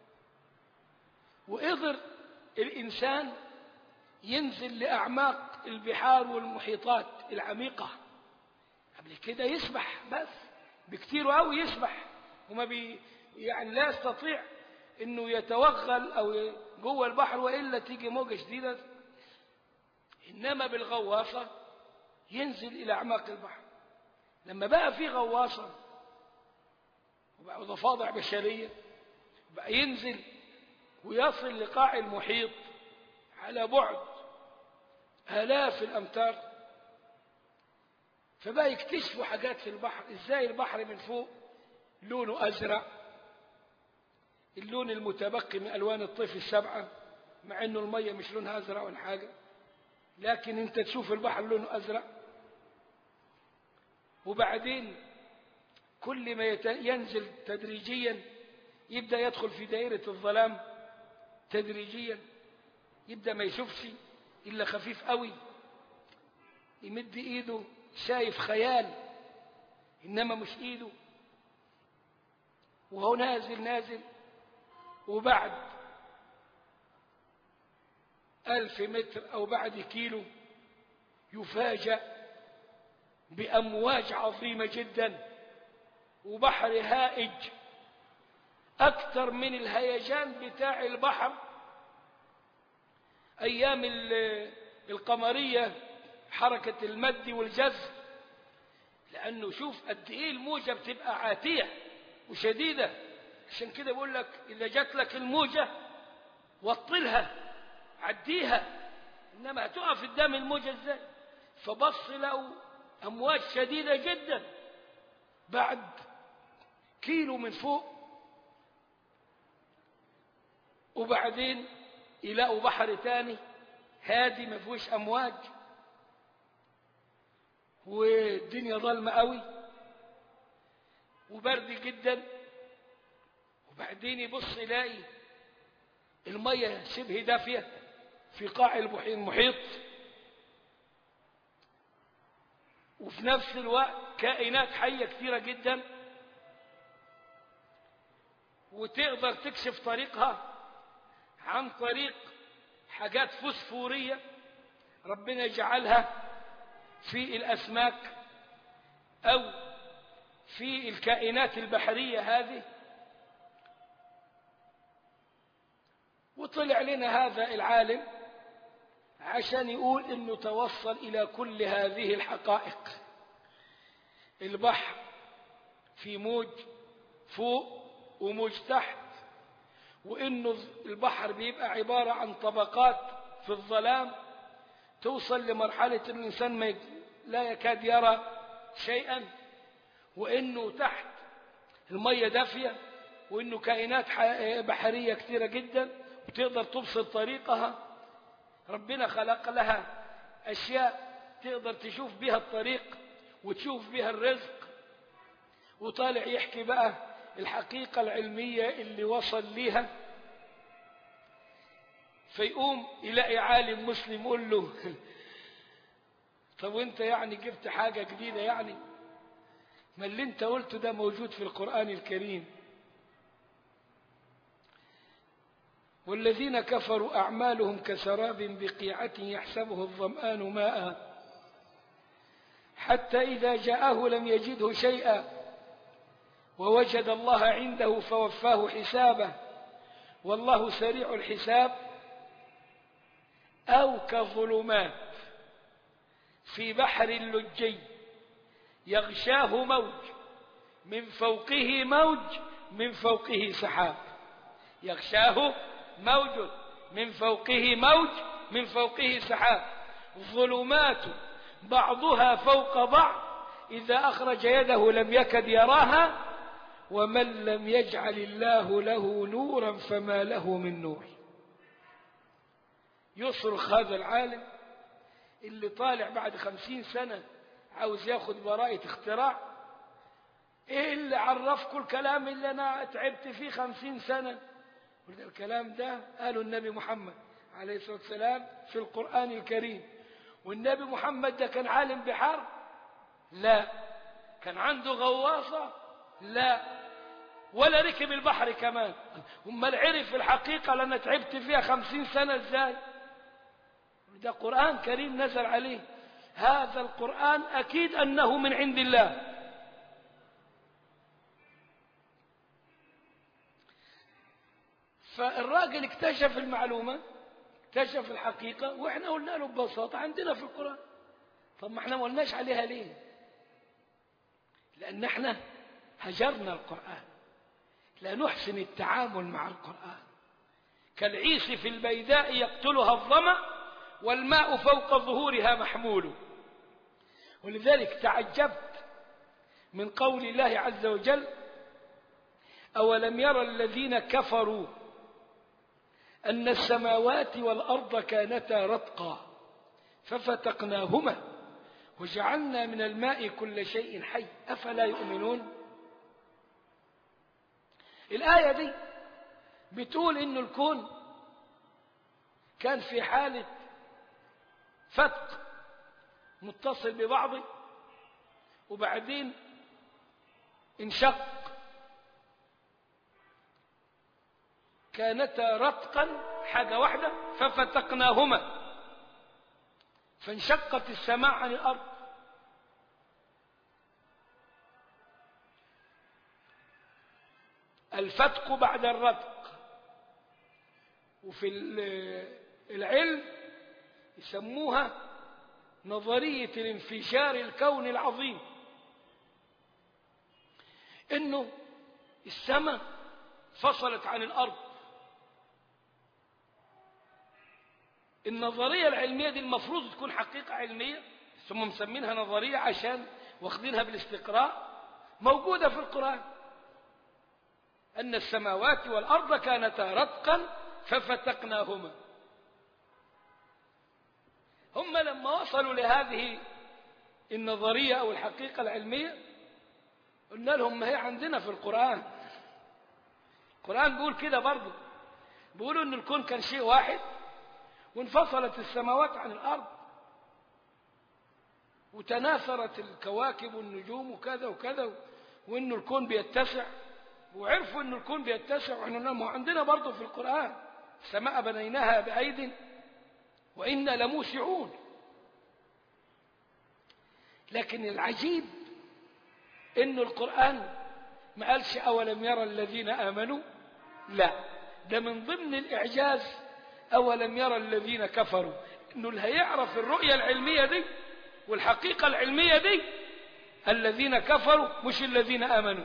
وقدر الإنسان ينزل لأعماق البحار والمحيطات العميقة. قبل كده يسبح بس بكتير قوي يسبح وما بي يعني لا يستطيع انه يتوغل او جوه البحر والا تيجي موجه شديده، انما بالغواصه ينزل الى اعماق البحر. لما بقى في غواصه وبقى ضفادع بشريه بقى ينزل ويصل لقاع المحيط على بعد آلاف الأمتار، فبقى يكتشفوا حاجات في البحر. إزاي البحر من فوق لونه أزرق، اللون المتبقي من ألوان الطيف السبعة، مع أنه المية مش لونها أزرق ولا حاجة، لكن أنت تشوف البحر لونه أزرق. وبعدين كل ما ينزل تدريجيا يبدأ يدخل في دائرة الظلام تدريجيا، يبدأ ما يشوفش إلا خفيف قوي، يمد إيده شايف خيال إنما مش إيده، وهو نازل نازل. وبعد ألف متر أو بعد كيلو يفاجأ بأمواج عظيمة جدا وبحر هائج أكثر من الهيجان بتاع البحر أيام القمرية، حركة المد والجزر. لأنه شوف قد إيه الموجة بتبقى عاتية وشديدة، عشان كده بقول لك إذا جات لك الموجة وطلها عديها، إنما هتقف قدام الموجة إزاي؟ فبص لقوا أمواج شديدة جدا بعد كيلو من فوق، وبعدين يلاقوا بحر تاني هادي ما فيهوش أمواج والدنيا ظلمة قوي وبرد جدا. وبعدين يبص يلاقي المية شبه دافية في قاع المحيط، وفي نفس الوقت كائنات حية كثيرة جدا وتقدر تكشف طريقها عن طريق حاجات فوسفورية ربنا جعلها في الأسماك أو في الكائنات البحرية هذه. وطلع لنا هذا العالم عشان يقول إنه توصل إلى كل هذه الحقائق. البحر في موج فوق وموج تحت، وإنه البحر بيبقى عبارة عن طبقات في الظلام توصل لمرحلة الإنسان ما لا يكاد يرى شيئا، وإنه تحت المية دافية، وإنه كائنات بحرية كثيرة جدا وتقدر تبصر طريقها. ربنا خلق لها أشياء تقدر تشوف بها الطريق وتشوف بها الرزق. وطالع يحكي بقى الحقيقة العلمية اللي وصل ليها. فيقوم يلاقي عالم مسلم يقول له طب وانت يعني جبت حاجة جديدة؟ يعني ما اللي انت قلته ده موجود في القرآن الكريم. والذين كفروا أعمالهم كسراب بقيعة يحسبه الظمآن ماء حتى إذا جاءه لم يجده شيئا ووجد الله عنده فوفاه حسابه والله سريع الحساب. أو كظلمات في بحر لجي يغشاه موج من فوقه موج من فوقه سحاب. يغشاه موج من فوقه موج من فوقه سحاب ظلمات بعضها فوق بعض إذا أخرج يده لم يكد يراها ومن لم يجعل الله له نورا فما له من نور. يصرخ هذا العالم اللي طالع بعد خمسين سنة عاوز ياخد براءة اختراع. ايه اللي عرفكم الكلام اللي انا تعبت فيه خمسين سنة؟ الكلام ده قاله النبي محمد عليه الصلاة والسلام في القرآن الكريم. والنبي محمد ده كان عالم بحر؟ لا. كان عنده غواصة؟ لا. ولا ركب البحر كمان. امال عرف الحقيقة لأنا تعبت فيها خمسين سنة ازاي؟ ده قرآن كريم نزل عليه. هذا القرآن أكيد أنه من عند الله. فالراجل اكتشف المعلومة، اكتشف الحقيقة، وإحنا قلنا له ببساطة عندنا في القرآن. طب ما احنا ما قلناش عليها ليه؟ لأن احنا هجرنا القرآن، لا نحسن التعامل مع القرآن. كالعيس في البيداء يقتلها الظمأ والماء فوق ظهورها محمول. ولذلك تعجبت من قول الله عز وجل: أولم يرى الذين كفروا أن السماوات والأرض كانتا رتقا ففتقناهما وجعلنا من الماء كل شيء حي أفلا يؤمنون. الآية دي بتقول إن الكون كان في حالة فتق متصل ببعضه وبعدين انشق. كانتا رتقا حاجة واحدة ففتقناهما فانشقت السماء عن الأرض. الفتق بعد الرتق. وفي العلم يسموها نظرية الانفجار الكوني العظيم، إنه السماء فصلت عن الأرض. النظرية العلمية دي المفروض تكون حقيقة علمية، ثم مسمينها نظرية عشان واخدينها بالاستقراء. موجودة في القرآن أن السماوات والأرض كانتا رتقا ففتقناهما. هم لما وصلوا لهذه النظرية أو الحقيقة العلمية قلنا لهم: ما هي عندنا في القرآن. القرآن بيقول كده برضه، بيقولوا أن الكون كان شيء واحد وانفصلت السماوات عن الأرض وتناثرت الكواكب والنجوم وكذا وكذا، وأن الكون بيتسع. وعرفوا أن الكون بيتسع، وإحنا عندنا برضه في القرآن السماء بنيناها بأيد وإنا لموسعون. لكن العجيب إنه القرآن ما قالش أولم يرى الذين آمنوا، لا، ده من ضمن الإعجاز أولم يرى الذين كفروا، إنه اللي هيعرف الرؤية العلمية دي والحقيقة العلمية دي الذين كفروا مش الذين آمنوا.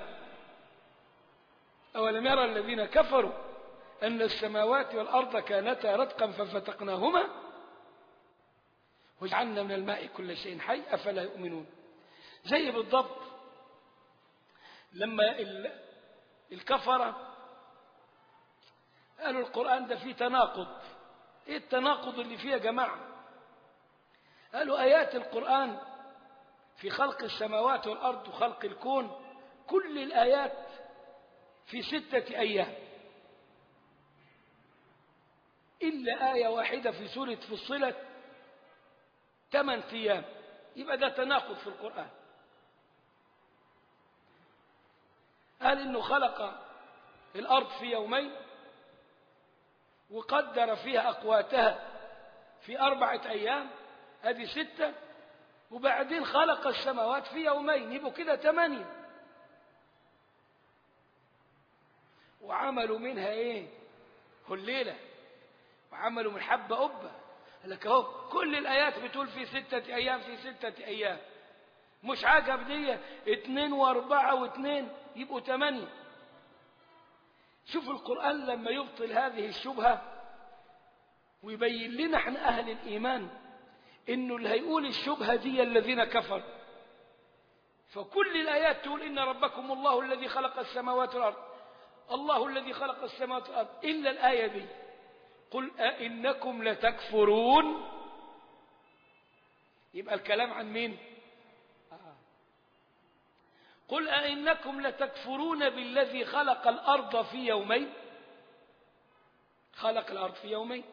أولم يرى الذين كفروا أن السماوات والأرض كانتا رتقا ففتقناهما وجعلنا من الماء كل شيء حي أفلا يؤمنون. زي بالضبط لما الكفرة قالوا القرآن ده فيه تناقض. ايه التناقض اللي فيه يا جماعة؟ قالوا آيات القرآن في خلق السماوات والأرض وخلق الكون كل الآيات في ستة أيام إلا آية واحدة في سورة فصلت ثمان أيام، يبقى ده تناقض في القرآن. قال إنه خلق الأرض في يومين وقدر فيها أقواتها في أربعة أيام، هذه ستة، وبعدين خلق السماوات في يومين، يبقوا كده ثمانية. وعملوا منها إيه؟ هليلة، وعملوا من حبة قبة. قال لك أهو كل الآيات بتقول في ستة أيام في ستة أيام، مش عجب دي اتنين واربعة واتنين يبقوا ثمانية. شوف القرآن لما يبطل هذه الشبهة ويبين لنا احنا أهل الإيمان إنه اللي هيقول الشبهة دي الذين كفروا. فكل الآيات تقول إن ربكم الله الذي خلق السماوات والأرض، الله الذي خلق السماوات والأرض، إلا الآية دي قل أئنكم لتكفرون. يبقى الكلام عن مين؟ قل أئنكم لتكفرون بالذي خلق الأرض في يومين، خلق الأرض في يومين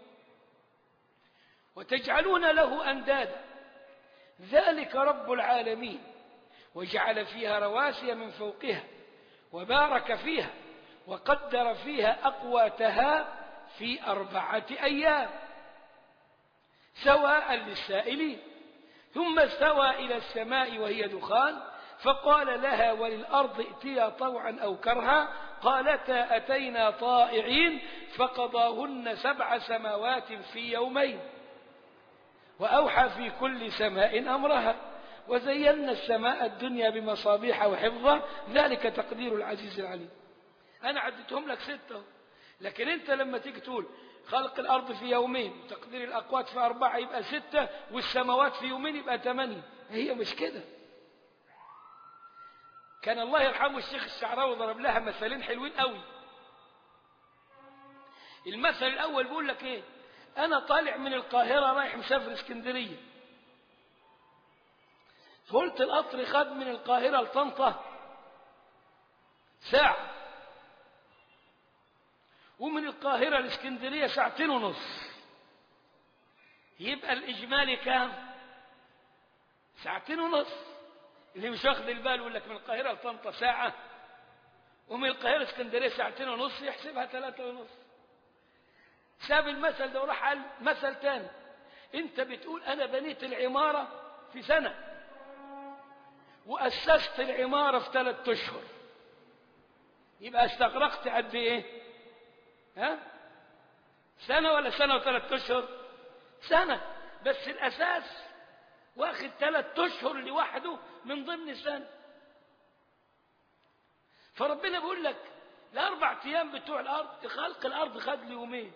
وتجعلون له أندادا ذلك رب العالمين وجعل فيها رواسي من فوقها وبارك فيها وقدر فيها أقواتها في أربعة أيام سواء للسائلين، ثم استوى إلى السماء وهي دخان فقال لها وللأرض ائتيا طوعا أو كرها قالتا أتينا طائعين فقضاهن سبع سماوات في يومين وأوحى في كل سماء أمرها وزينا السماء الدنيا بمصابيح وحفظا ذلك تقدير العزيز العليم. أنا عدتهم لك ستة، لكن أنت لما تيجي تقول خلق الأرض في يومين وتقدير الأقوات في أربعة يبقى ستة، والسماوات في يومين يبقى ثمانية. هي مش كده. كان الله يرحمه الشيخ الشعراوي ضرب لها مثالين حلوين قوي. المثل الأول بيقول لك إيه؟ أنا طالع من القاهرة رايح مسافر اسكندرية، فقلت القطر خد من القاهرة لطنطا ساعة، ومن القاهرة لاسكندرية ساعتين ونص، يبقى الإجمالي كام؟ ساعتين ونص. اللي مش واخد البال يقول لك من القاهرة لطنطا ساعة ومن القاهرة لاسكندرية ساعتين ونص، يحسبها ثلاثة ونص. ساب المثل ده وراح قال مثل تاني. انت بتقول انا بنيت العمارة في سنة وأسست العمارة في ثلاثة اشهر، يبقى استغرقت قد ايه؟ ها؟ سنة ولا سنة وثلاث اشهر؟ سنة، بس الأساس واخد ثلاث اشهر لوحده من ضمن السنة. فربنا بيقول لك الأربع أيام بتوع الأرض خلق الأرض خد له يومين،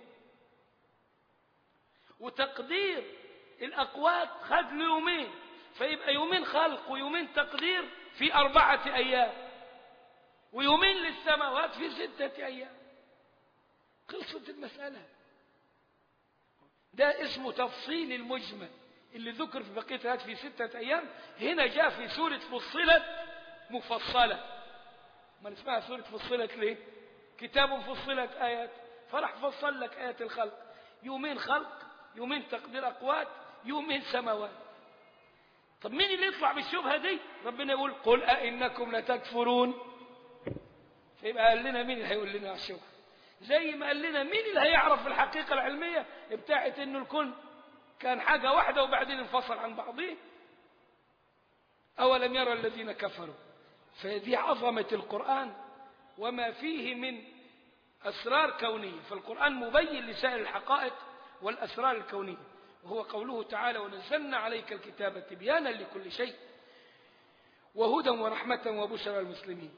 وتقدير الأقوات خد له يومين، فيبقى يومين خلق ويومين تقدير في أربعة أيام، ويومين للسماوات في ستة أيام. خلصت المسألة. ده اسمه تفصيل المجمل اللي ذكر في بقية الآيات في ستة أيام، هنا جاء في سورة فصلت مفصلة. ما اسمها سورة فصلت ليه؟ كتاب فصلت آيات، فرح فصل لك آيات الخلق، يومين خلق، يومين تقدير أقوات، يومين سماوات. طب مين اللي يطلع بالشبهة دي؟ ربنا يقول قل أئنكم لتكفرون. فيبقى قال لنا مين اللي هيقول لنا الشبهة؟ زي ما قال لنا مين اللي هيعرف الحقيقة العلمية بتاعت إنه الكون كان حاجة واحدة وبعدين انفصل عن بعضه؟ أولم يرى الذين كفروا. فدي عظمة القرآن وما فيه من أسرار كونية. فالقرآن مبين لسائر الحقائق والأسرار الكونية، وهو قوله تعالى: ونزلنا عليك الكتاب تبيانا لكل شيء وهدى ورحمة وبشرى المسلمين.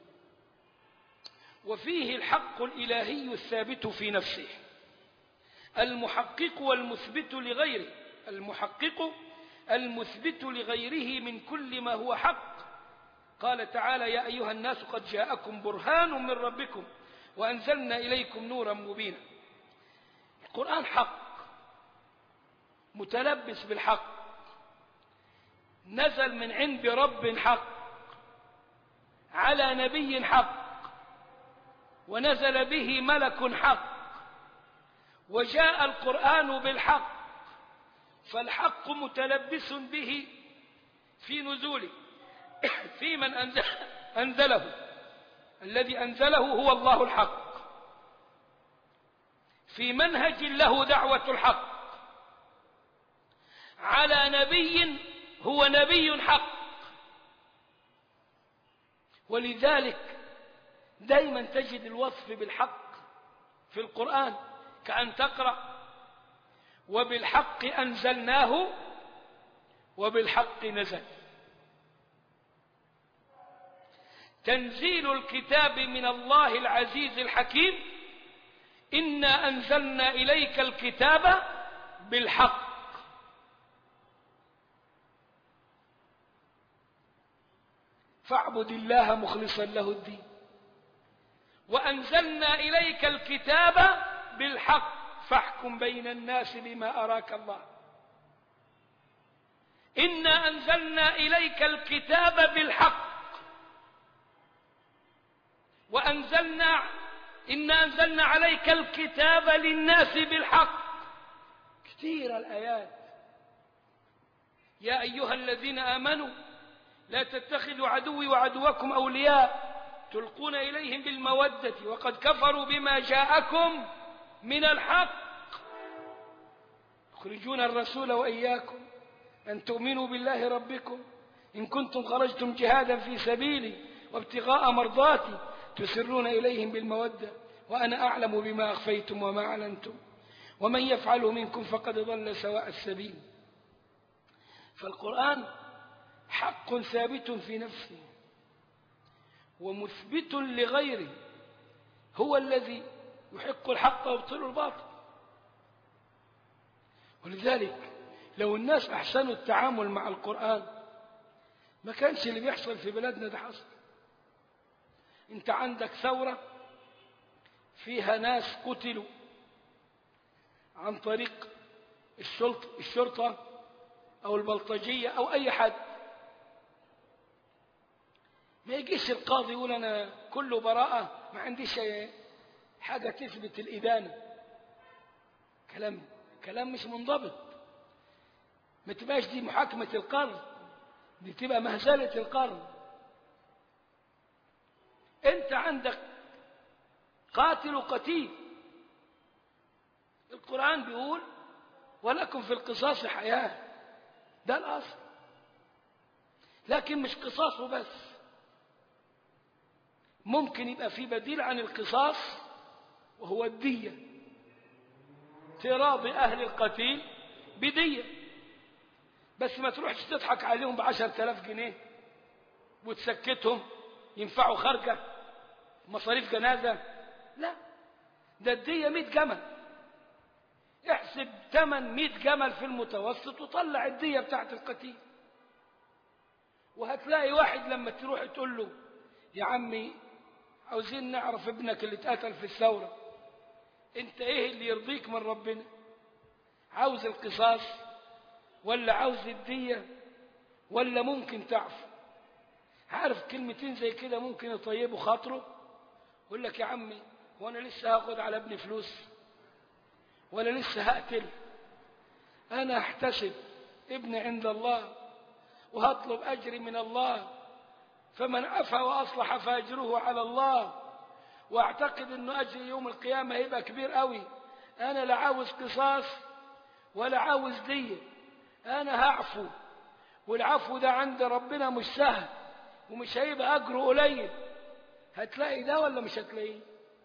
وفيه الحق الإلهي الثابت في نفسه المحقق والمثبت لغيره المحقق المثبت لغيره من كل ما هو حق. قال تعالى: يا أيها الناس قد جاءكم برهان من ربكم وأنزلنا إليكم نورا مبينا. القرآن حق متلبس بالحق، نزل من عند رب حق على نبي حق، ونزل به ملك حق، وجاء القرآن بالحق، فالحق متلبس به في نزوله في من أنزل أنزله. الذي أنزله هو الله الحق، في منهج له دعوة الحق، على نبي هو نبي حق. ولذلك دائما تجد الوصف بالحق في القرآن، كأن تقرأ: وبالحق أنزلناه وبالحق نزل. تنزيل الكتاب من الله العزيز الحكيم، إنا أنزلنا إليك الكتاب بالحق. فاعبد الله مخلصا له الدين. وأنزلنا إليك الكتاب بالحق فاحكم بين الناس بما أراك الله. إنا أنزلنا إليك الكتاب بالحق وأنزلنا إنا أنزلنا عليك الكتاب للناس بالحق. كثير الآيات. يا أيها الذين آمنوا لا تتخذوا عدوي وعدوكم أولياء تلقون إليهم بالمودة وقد كفروا بما جاءكم من الحق يخرجون الرسول وإياكم أن تؤمنوا بالله ربكم إن كنتم خرجتم جهادا في سبيلي وابتغاء مرضاتي تسرون إليهم بالمودة وأنا أعلم بما أخفيتم وما أعلنتم ومن يفعله منكم فقد ضل سواء السبيل. فالقرآن حق ثابت في نفسه ومثبت لغيره، هو الذي يحق الحق ويبطل الباطل. ولذلك لو الناس أحسنوا التعامل مع القرآن ما كانش اللي بيحصل في بلادنا ده حصل. انت عندك ثورة فيها ناس قتلوا عن طريق الشرطة, الشرطة أو البلطجية أو أي حد، ما يجيش القاضي يقول أنا كله براءة ما عنديش حاجة تثبت الإدانة. كلام كلام مش منضبط. ما تبقاش دي محاكمة القرن، دي تبقى مهزلة القرن. أنت عندك قاتل وقتيل، القرآن بيقول ولكم في القصاص حياة، ده الأصل. لكن مش قصاص وبس، ممكن يبقى في بديل عن القصاص وهو الدية، تراضي أهل القتيل بدية، بس ما تروحش تضحك عليهم بعشرة آلاف جنيه وتسكتهم ينفعوا خرجة مصاريف جنازة. لا، ده الدية مئة جمل. احسب ثمن مئة جمل في المتوسط وطلع الدية بتاعت القتيل، وهتلاقي واحد لما تروح تقول له يا عمي عاوزين نعرف ابنك اللي اتقتل في الثورة، انت ايه اللي يرضيك من ربنا؟ عاوز القصاص ولا عاوز الدية ولا ممكن تعفو؟ عارف كلمتين زي كده ممكن يطيبوا خاطره، يقول لك يا عمي وانا لسه هاخد على ابني فلوس ولا لسه هقتل؟ انا احتسب ابني عند الله وهطلب اجري من الله، فمن عفا واصلح فاجره على الله واعتقد انه اجر يوم القيامة هيبقى كبير قوي. انا لا عاوز قصاص ولا عاوز دية، انا هعفو، والعفو ده عند ربنا مش سهل ومش هيبقى اجره قليل. هتلاقي ده ولا مش هتلاقيه؟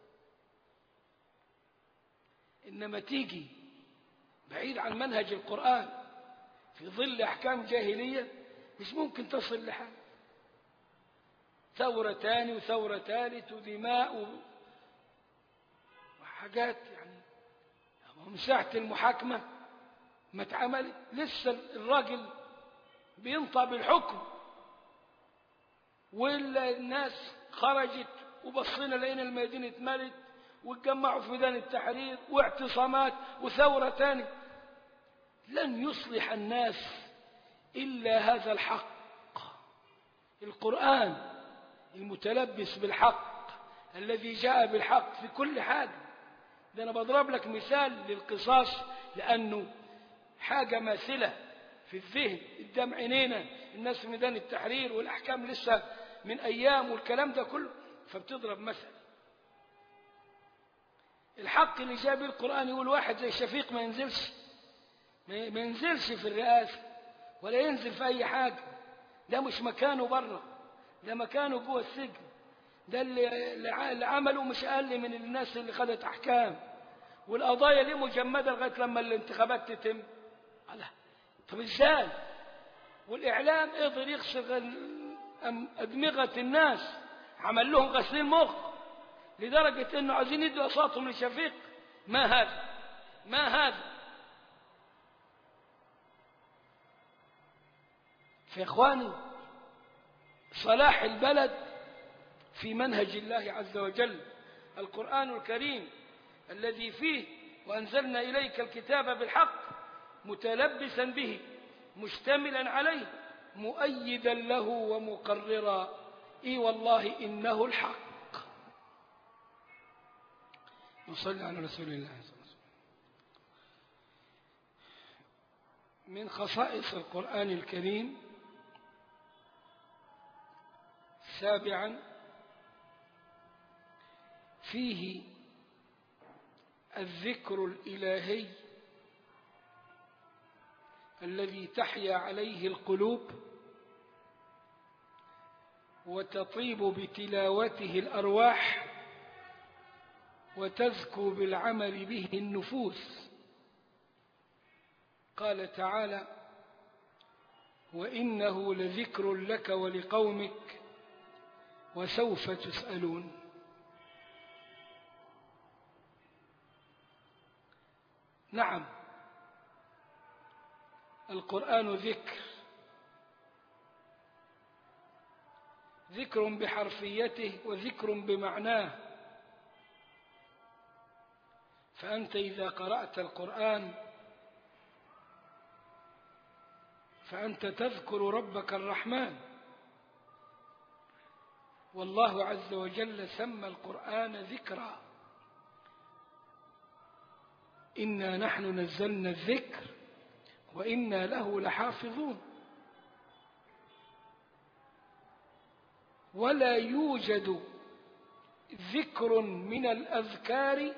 انما تيجي بعيد عن منهج القرآن في ظل احكام جاهلية مش ممكن تصل لحال. ثورة تاني وثورة ثالث ودماء وحاجات يعني من ساعة المحاكمة ما اتعملت لسه الراجل بينطق بالحكم، والناس خرجت وبصينا لقينا المدينة اتملت واتجمعوا في ميدان التحرير واعتصامات وثورة تاني. لن يصلح الناس إلا هذا الحق، القرآن المتلبس بالحق الذي جاء بالحق في كل حاجة. ده أنا بضرب لك مثال للقصاص لأنه حاجة ماثلة في الذهن قدام عينينا، الناس في ميدان التحرير والأحكام لسه من أيام والكلام ده كله، فبتضرب مثل. الحق اللي جاء به القرآن يقول واحد زي شفيق ما ينزلش ما ينزلش في الرئاسة ولا ينزل في أي حاجة، ده مش مكانه بره، ده مكانه جوه السجن. ده اللي, اللي عمله مش أقل من الناس اللي خدت أحكام، والقضايا دي مجمدة لغاية لما الانتخابات تتم. الله، طب إزاي؟ والإعلام قدر يغسل أدمغة الناس، عمل لهم غسيل مخ لدرجة إنه عايزين يدوا أصواتهم لشفيق. ما هذا؟ ما هذا؟ في إخواني، صلاح البلد في منهج الله عز وجل. القرآن الكريم الذي فيه وأنزلنا إليك الكتاب بالحق متلبسا به مشتملا عليه مؤيدا له ومقررا. إي والله إنه الحق. نصلي على رسول الله صلى الله عليه وسلم. من خصائص القرآن الكريم سابعا فيه الذكر الإلهي الذي تحيا عليه القلوب وتطيب بتلاوته الأرواح وتزكو بالعمل به النفوس. قال تعالى: وإنه لذكر لك ولقومك وسوف تسألون. نعم، القرآن ذكر، ذكر بحرفيته وذكر بمعناه. فأنت إذا قرأت القرآن فأنت تذكر ربك الرحمن، والله عز وجل سمى القرآن ذكرا. إنا نحن نزلنا الذكر وإنا له لحافظون. ولا يوجد ذكر من الأذكار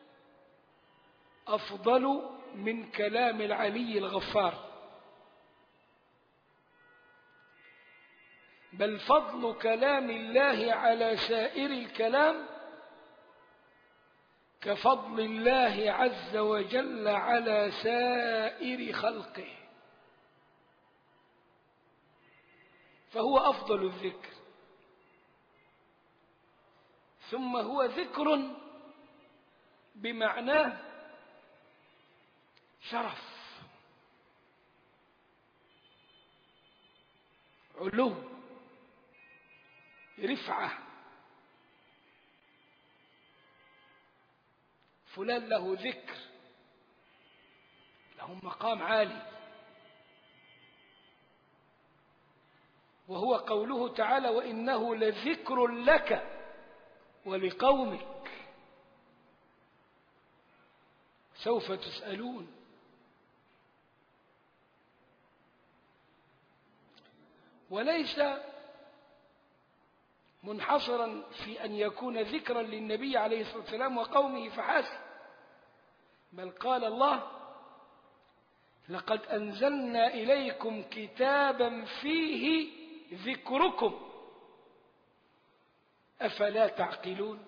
أفضل من كلام العلي الغفار، بل فضل كلام الله على سائر الكلام كفضل الله عز وجل على سائر خلقه، فهو أفضل الذكر. ثم هو ذكر بمعناه شرف، علو، رفعة. فلان له ذكر، له مقام عالي. وهو قوله تعالى: وإنه لذكر لك ولقومك سوف تسألون. وليس منحصرا في أن يكون ذكرا للنبي عليه الصلاة والسلام وقومه فحسب، بل قال الله: لقد أنزلنا إليكم كتابا فيه ذكركم أفلا تعقلون.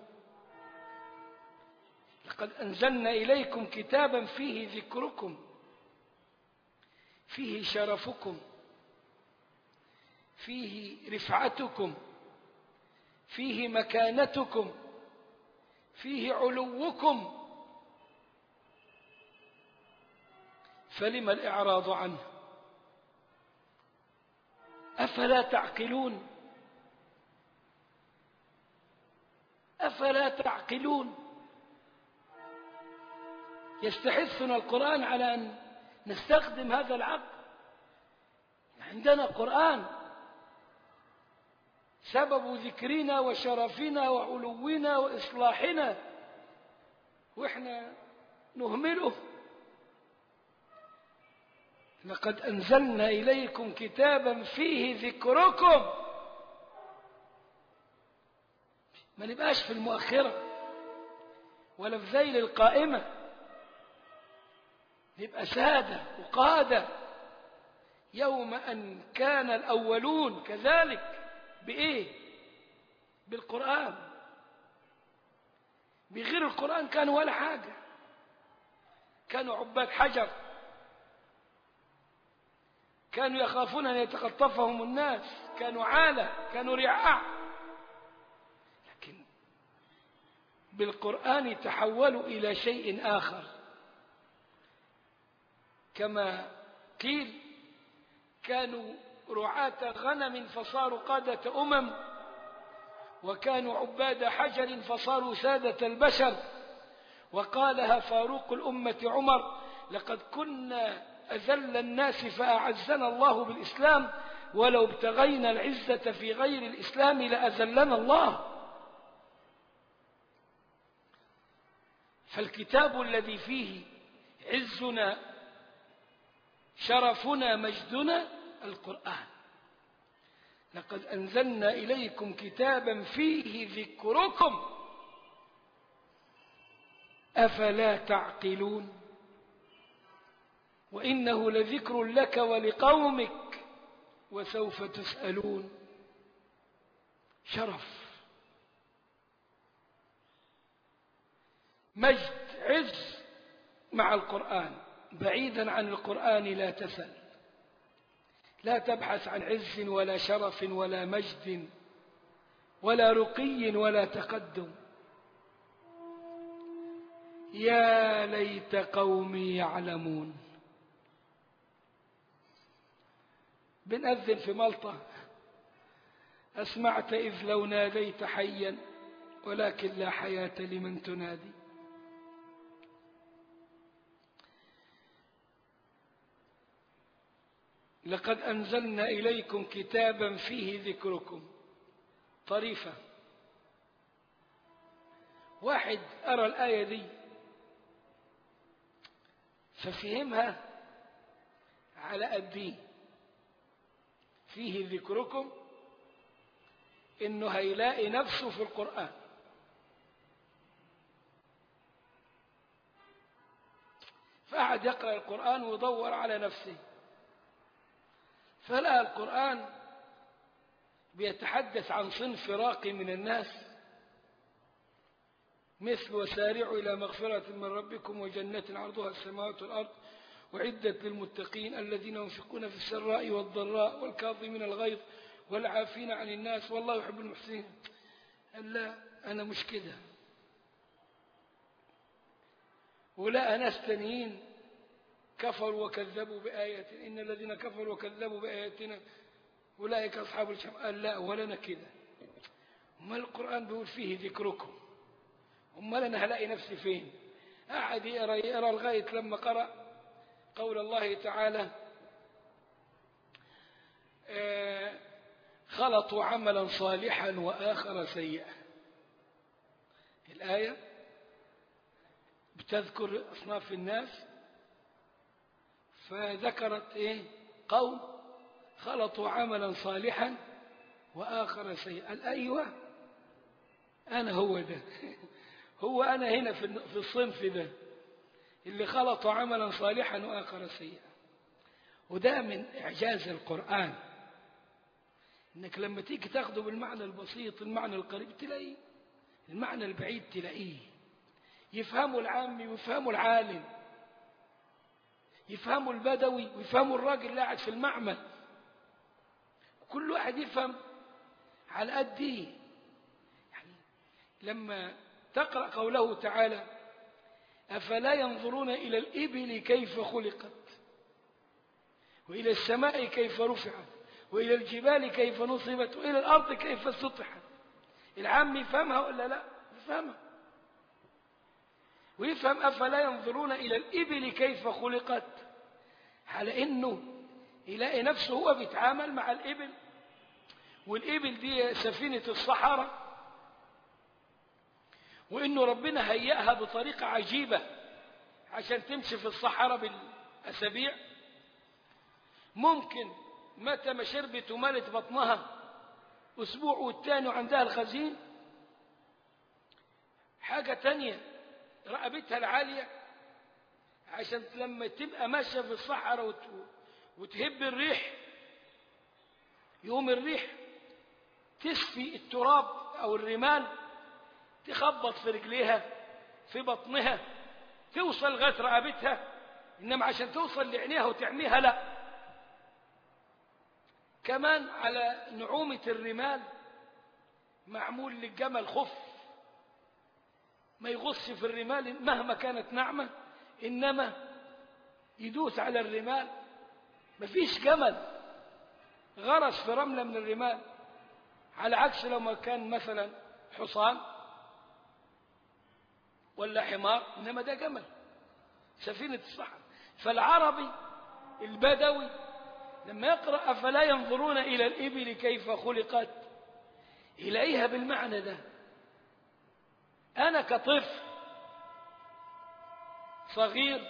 لقد أنزلنا إليكم كتابا فيه ذكركم، فيه شرفكم، فيه رفعتكم، فيه مكانتكم، فيه علوكم، فلم الإعراض عنه؟ أفلا تعقلون؟ أفلا تعقلون؟ يستحثنا القرآن على أن نستخدم هذا العقل. عندنا قرآن سبب ذكرنا وشرفنا وعلونا وإصلاحنا، وإحنا نهمله. لقد أنزلنا إليكم كتابا فيه ذكركم. ما نبقاش في المؤخرة ولا في ذيل القائمة، نبقى سادة وقادة. يوم أن كان الأولون كذلك بإيه؟ بالقرآن. بغير القرآن كانوا ولا حاجة، كانوا عباد حجر، كانوا يخافون أن يتخطفهم الناس، كانوا عالة، كانوا رعاع. لكن بالقرآن تحولوا إلى شيء آخر. كما قيل: كانوا رعاة غنم فصاروا قادة أمم، وكانوا عباد حجر فصاروا سادة البشر. وقالها فاروق الأمة عمر: لقد كنا أذل الناس فأعزنا الله بالإسلام، ولو ابتغينا العزة في غير الإسلام لأذلنا الله. فالكتاب الذي فيه عزنا شرفنا مجدنا القرآن. لقد أنزلنا إليكم كتابا فيه ذكركم أفلا تعقلون. وإنه لذكر لك ولقومك وسوف تسألون. شرف، مجد، عز مع القرآن. بعيدا عن القرآن لا تسل، لا تبحث عن عز ولا شرف ولا مجد ولا رقي ولا تقدم. يا ليت قومي يعلمون. بنأذن في ملطة: أسمعت إذ لو ناديت حيا ولكن لا حياة لمن تنادي. لقد أنزلنا إليكم كتابا فيه ذكركم. طريفة، واحد أرى الآية دي ففهمها على قديه. فيه ذكركم إنه هيلاقي نفسه في القرآن. فقعد يقرأ القرآن ويدور على نفسه، فلقى القرآن بيتحدث عن صنف راقي من الناس، مثل: وسارعوا إلى مغفرة من ربكم وجنة عرضها السماوات والأرض وعدت للمتقين الذين ينفقون في السراء والضراء والكاظمين الغيظ والعافين عن الناس والله يحب المحسنين. قال: لا، أنا مش كده. ولقى ناس تانيين كفروا وكذبوا بآياتنا، إن الذين كفروا وكذبوا بآياتنا أولئك أصحاب الجحيم. قال: لا، ولا أنا كده. أمال القرآن بيقول فيه ذكركم، أمال أنا هلاقي نفسي فين؟ قعد يقرأ يقرأ لغاية لما قرأ قول الله تعالى: آه خلطوا عملا صالحا وآخر سيئا. الآية بتذكر أصناف الناس، فذكرت إيه؟ قوم خلطوا عملا صالحا وآخر سيئا. قال: أيوة، أنا هو ده هو أنا هنا في الصنف ده اللي خلطوا عملا صالحا وآخر سيئا. وده من إعجاز القرآن، إنك لما تيجي تاخده بالمعنى البسيط المعنى القريب تلاقيه، المعنى البعيد تلاقيه، يفهموا العامي ويفهموا العالم، يفهموا البدوي ويفهموا الراجل اللي قاعد في المعمل، كل واحد يفهم على قد ايه. يعني لما تقرأ قوله تعالى أفلا ينظرون إلى الإبل كيف خلقت وإلى السماء كيف رفعت وإلى الجبال كيف نصبت وإلى الأرض كيف سطحت، العام يفهمها ولا لا؟ يفهمها، ويفهم أفلا ينظرون إلى الإبل كيف خلقت، على إنه يلاقي نفسه هو بيتعامل مع الإبل، والإبل دي سفينة الصحراء، وإنه ربنا هيئها بطريقة عجيبة عشان تمشي في الصحراء بالأسابيع، ممكن متى ما شربت وملت بطنها أسبوع والتاني وعندها الخزين. حاجة تانية رقبتها العالية عشان لما تبقى ماشية في الصحراء وتهب الريح يوم الريح تسفي التراب أو الرمال تخبط في رجليها في بطنها توصل لغاية رقبتها، إنما عشان توصل لعينيها وتعميها لا. كمان على نعومة الرمال معمول للجمل خف ما يغص في الرمال مهما كانت ناعمة، إنما يدوس على الرمال. مفيش جمل غرس في رملة من الرمال، على عكس لو ما كان مثلا حصان ولا حمار، إنما ده جمل سفينة الصحراء. فالعربي البدوي لما يقرأ أفلا ينظرون إلى الإبل كيف خلقت يلاقيها بالمعنى ده. أنا كطفل صغير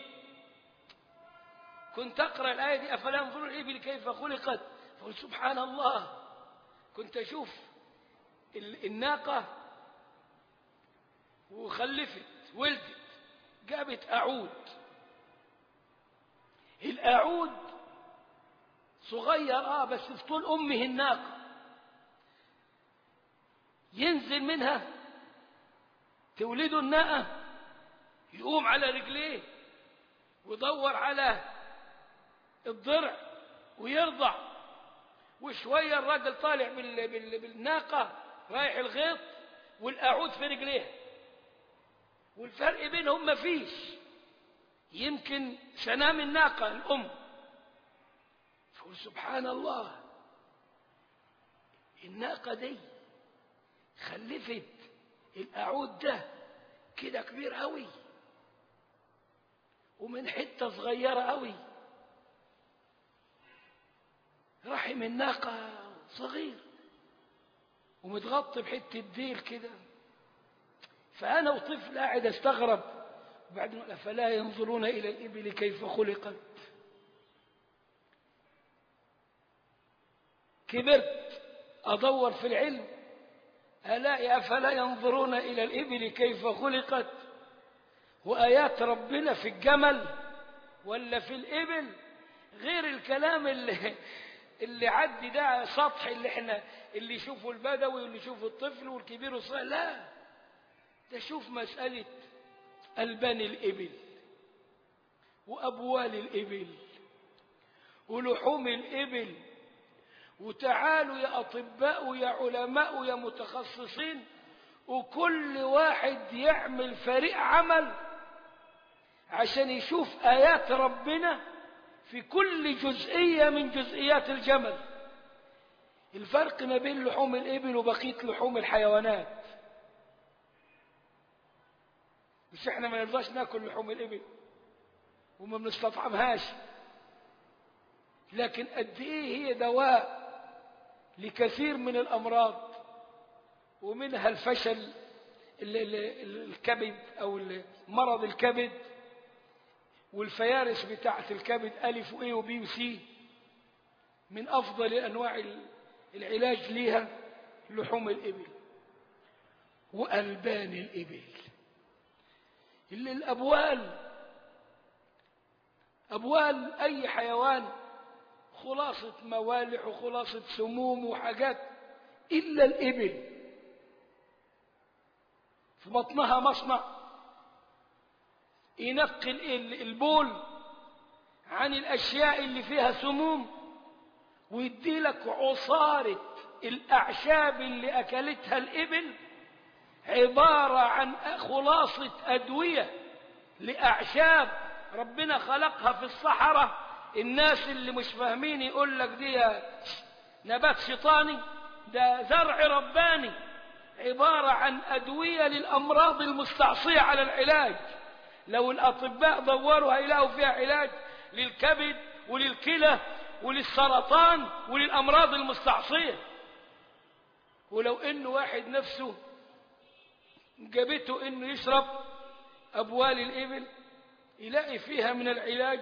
كنت أقرأ الآية دي أفلا ينظرون إلى الإبل كيف خلقت، فقلت سبحان الله، كنت أشوف الناقة وخلفت ولدت جابت أعود، الأعود صغير آه بس في طول أمه الناقة، ينزل منها تولده الناقة يقوم على رجليه ويدور على الضرع ويرضع، وشوية الراجل طالع بالناقة رايح الغيط والأعود في رجليه، والفرق بينهم مفيش يمكن سنام الناقة الأم. فقل سبحان الله، الناقة دي خلفت الأعود ده كده كبير قوي ومن حتة صغيرة قوي، رحم الناقة صغير ومتغطي بحتة ديل كده. فأنا وطفل قاعد استغرب، وبعدين أفلا ينظرون إلى الإبل كيف خلقت. كبرت أدور في العلم ألاقي أفلا ينظرون إلى الإبل كيف خلقت، وآيات ربنا في الجمل ولا في الإبل غير الكلام اللي اللي عدي ده سطح، اللي احنا اللي يشوفه البدوي واللي يشوفه الطفل والكبير والصغير، لا ده شوف مسألة ألبان الإبل وأبوال الإبل ولحوم الإبل، وتعالوا يا أطباء ويا علماء ويا متخصصين وكل واحد يعمل فريق عمل عشان يشوف آيات ربنا في كل جزئية من جزئيات الجمل. الفرق ما بين لحوم الإبل وبقية لحوم الحيوانات، مش احنا ما نرضاش ناكل لحوم الإبل وما بنستطعمهاش، لكن قد ايه هي دواء لكثير من الأمراض، ومنها الفشل الكبد أو مرض الكبد والفيارس بتاعة الكبد ألف وإيه وبي وسي، من أفضل أنواع العلاج لها لحوم الإبل. وألبان الإبل. اللي الأبوال، أبوال أي حيوان خلاصة موالح وخلاصة سموم وحاجات، إلا الإبل في بطنها مصنع ينقي البول عن الأشياء اللي فيها سموم، ويدي لك عصارة الأعشاب اللي أكلتها الإبل عبارة عن خلاصة أدوية لأعشاب ربنا خلقها في الصحراء. الناس اللي مش فاهمين يقول لك دي نبات شيطاني، ده زرع رباني عبارة عن أدوية للأمراض المستعصية على العلاج. لو الأطباء دوروا هيلاقوا فيها علاج للكبد وللكلى وللسرطان وللأمراض المستعصية. ولو إنه واحد نفسه جابته إنه يشرب أبوال الإبل يلاقي فيها من العلاج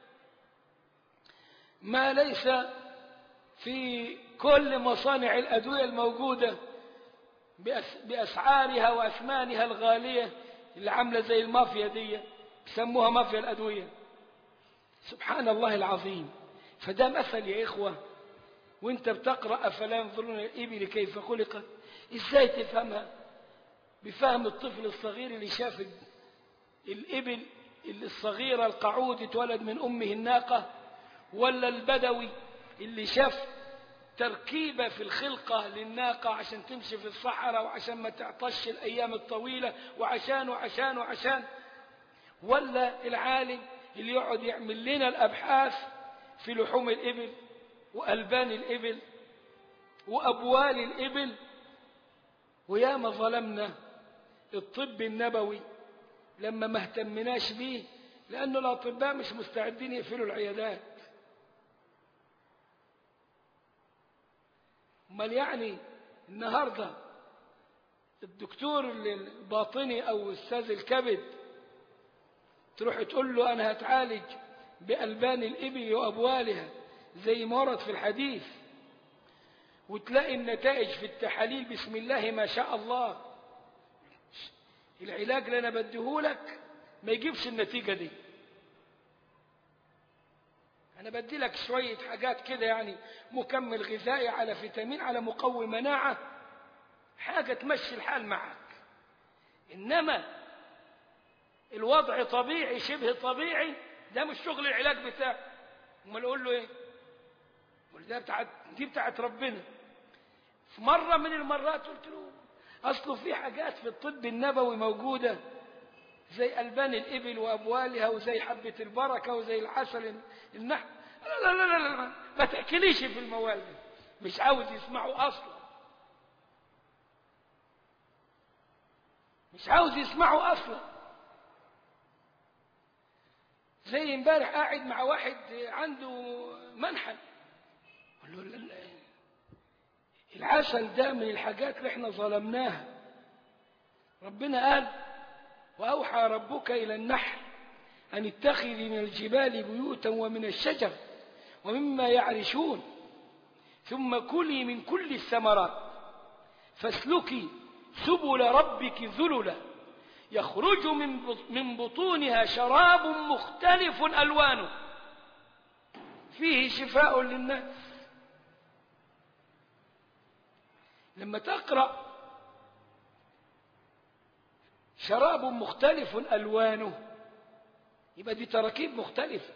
ما ليس في كل مصانع الأدوية الموجودة بأسعارها وأثمانها الغالية اللي عاملة زي المافيا دي، بيسموها مافيا الأدوية. سبحان الله العظيم. فده مثل يا إخوة، وانت بتقرأ أفلا ينظرون الإبل كيف خلقت، إزاي تفهمها؟ بفهم الطفل الصغير اللي شاف الإبل الصغيرة القعود اتولد من أمه الناقة، ولا البدوي اللي شاف تركيبة في الخلقة للناقة عشان تمشي في الصحراء وعشان ما تعطش الأيام الطويلة وعشان وعشان وعشان، ولا العالم اللي يقعد يعمل لنا الأبحاث في لحوم الإبل وألبان الإبل وأبوال الإبل. وياما ظلمنا الطب النبوي لما ما اهتمناش بيه، لأنه الأطباء مش مستعدين يقفلوا العيادات. امال يعني النهارده الدكتور الباطني أو أستاذ الكبد تروح تقول له أنا هتعالج بألبان الإبل وأبوالها زي ما ورد في الحديث، وتلاقي النتائج في التحاليل بسم الله ما شاء الله. العلاج اللي أنا بديهولك ما يجيبش النتيجة دي. أنا بدي لك شوية حاجات كده، يعني مكمل غذائي على فيتامين على مقوم مناعة، حاجة تمشي الحال معك. إنما الوضع طبيعي شبه طبيعي ده مش شغل العلاج بتاعه. امال اقول له ايه؟ ده بتاعت دي بتاعت ربنا. في مرة من المرات قلت له أصله في حاجات في الطب النبوي موجودة زي ألبان الإبل وأبوالها وزي حبة البركة وزي العسل النحل. لا لا لا لا, لا. ما تحكيليش في الموال ده، مش عاوز يسمعوا أصلا، مش عاوز يسمعوا أصلا. زي امبارح قاعد مع واحد عنده منحل، قال له العسل ده من الحاجات اللي احنا ظلمناها. ربنا قال وأوحى ربك إلى النحل أن اتخذي من الجبال بيوتا ومن الشجر ومما يعرشون ثم كلي من كل الثمرات فاسلكي سبل ربك ذللا يخرج من بطونها شراب مختلف ألوانه فيه شفاء للناس. لما تقرأ شراب مختلف ألوانه يبقى دي تراكيب مختلفة.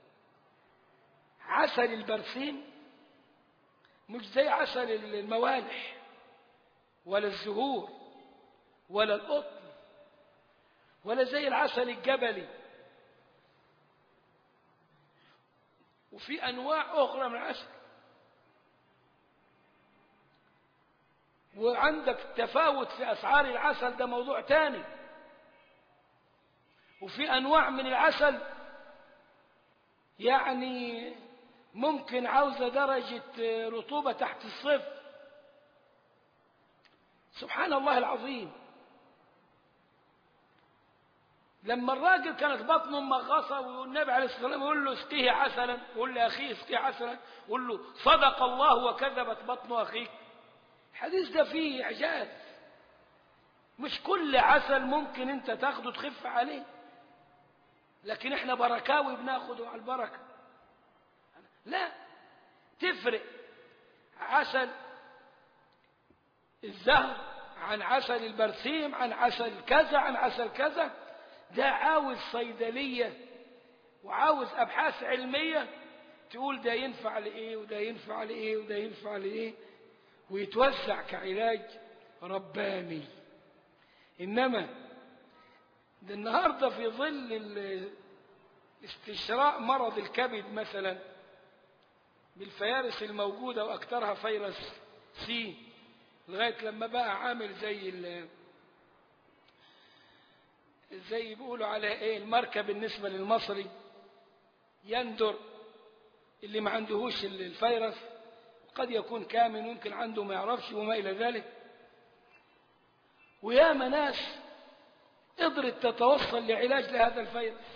عسل البرسيم مش زي عسل الموالح ولا الزهور ولا القطن ولا زي العسل الجبلي. وفي أنواع أخرى من العسل، وعندك تفاوت في أسعار العسل ده موضوع تاني. وفي أنواع من العسل يعني ممكن عاوزة درجة رطوبة تحت الصفر. سبحان الله العظيم. لما الراجل كانت بطنه مغصة والنبي عليه الصلاة والسلام يقول له اسقيه عسلا، يقول له أخيه اسقيه عسلا، يقول له صدق الله وكذبت بطن أخيك. الحديث ده فيه إعجاز. مش كل عسل ممكن انت تاخده تخف عليه، لكن احنا بركاوي بناخده على البركة. لا، تفرق عسل الزهر عن عسل البرسيم عن عسل كذا عن عسل كذا. ده عاوز صيدلية وعاوز أبحاث علمية تقول ده ينفع لإيه وده ينفع لإيه وده ينفع لإيه، ويتوزع كعلاج رباني. إنما ده النهاردة في ظل استشراء مرض الكبد مثلا بالفيارس الموجودة وأكثرها فيروس سي، لغاية لما بقى عامل زي ال زي بيقولوا على ايه الماركة بالنسبة للمصري، يندر اللي ما عندهوش الفيروس، قد يكون كامل ممكن عنده ما يعرفش وما إلى ذلك. وياما ناس قدرت تتوصل لعلاج لهذا الفيروس،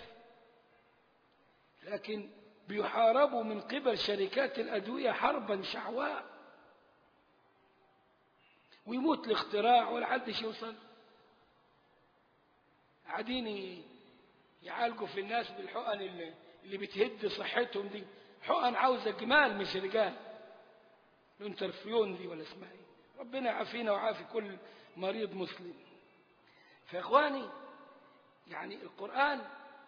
لكن بيحاربوا من قبل شركات الأدوية حربا شعواء، ويموت الاختراع ولا حدش يوصل. قاعدين يعالجوا في الناس بالحقن اللي, اللي بتهد صحتهم دي، حقن عاوزة جمال مش رجال، الانترفيون دي ولا اسمها ايه. ربنا يعافينا ويعافي كل مريض مسلم. فإخواني يعني القرآن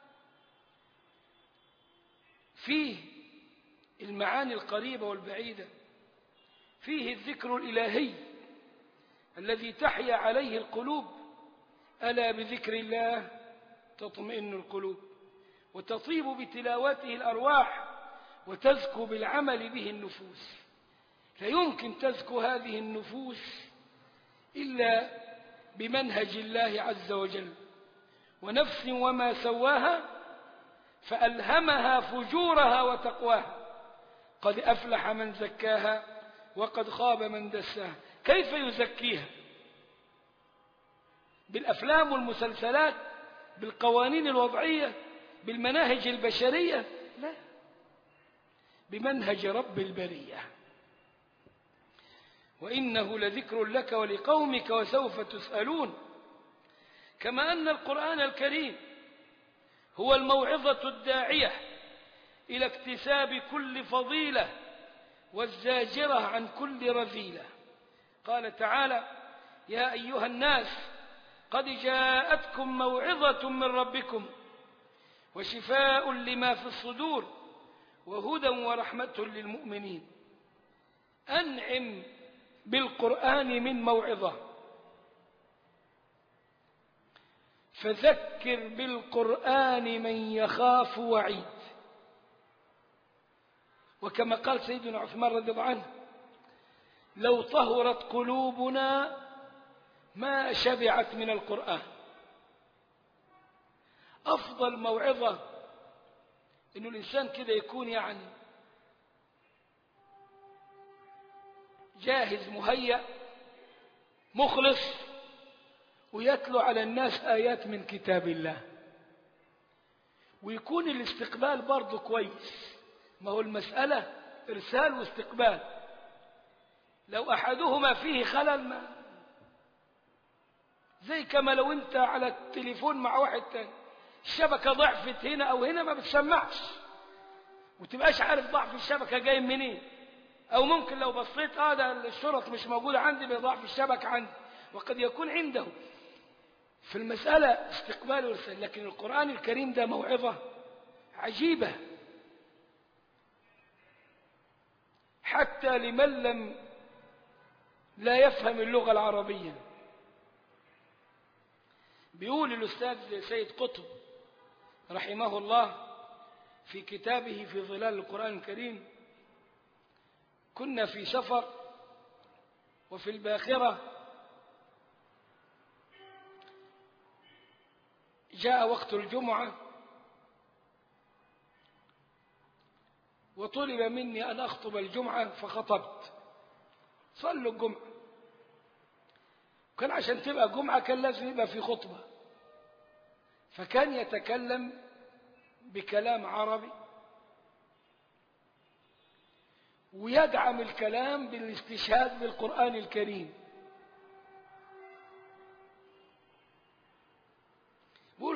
فيه المعاني القريبة والبعيدة، فيه الذكر الإلهي الذي تحيا عليه القلوب، ألا بذكر الله تطمئن القلوب، وتطيب بتلاوته الأرواح، وتزكو بالعمل به النفوس. لا يمكن تزكو هذه النفوس إلا بمنهج الله عز وجل. ونفس وما سواها فألهمها فجورها وتقواها، قد أفلح من زكاها وقد خاب من دساها. كيف يزكيها؟ بالأفلام والمسلسلات، بالقوانين الوضعية، بالمناهج البشرية؟ لا، بمنهج رب البرية. وإنه لذكر لك ولقومك وسوف تسألون. كما أن القرآن الكريم هو الموعظة الداعية إلى اكتساب كل فضيلة والزاجرة عن كل رذيلة. قال تعالى: يا أيها الناس قد جاءتكم موعظة من ربكم وشفاء لما في الصدور وهدى ورحمة للمؤمنين. أنعم بالقرآن من موعظة، فذكر بالقرآن من يخاف وعيد. وكما قال سيدنا عثمان رضي الله عنه: لو طهرت قلوبنا ما شبعت من القرآن. أفضل موعظة إنه الإنسان كده يكون يعني جاهز مهيأ مخلص، ويتلو على الناس آيات من كتاب الله، ويكون الاستقبال برضه كويس. ما هو المسألة إرسال واستقبال، لو أحدهما فيه خلل ما زي كما لو أنت على التليفون مع واحد تاني، الشبكة ضعفت هنا أو هنا ما بتسمعش، وتبقاش عارف ضعف الشبكة جاي منين. أو ممكن لو بصيت آه ده الشرط مش موجودة عندي بضعف الشبكة عندي، وقد يكون عنده. في المسألة استقبال وإرسال. لكن القرآن الكريم ده موعظة عجيبة حتى لمن لم لا يفهم اللغة العربية. بيقول الأستاذ سيد قطب رحمه الله في كتابه في ظلال القرآن الكريم: كنا في سفر وفي الباخرة جاء وقت الجمعة وطلب مني أن أخطب الجمعة، فخطبت. صلوا الجمعة، كان عشان تبقى جمعة كان لازم يبقى في خطبة، فكان يتكلم بكلام عربي ويدعم الكلام بالاستشهاد بالقرآن الكريم.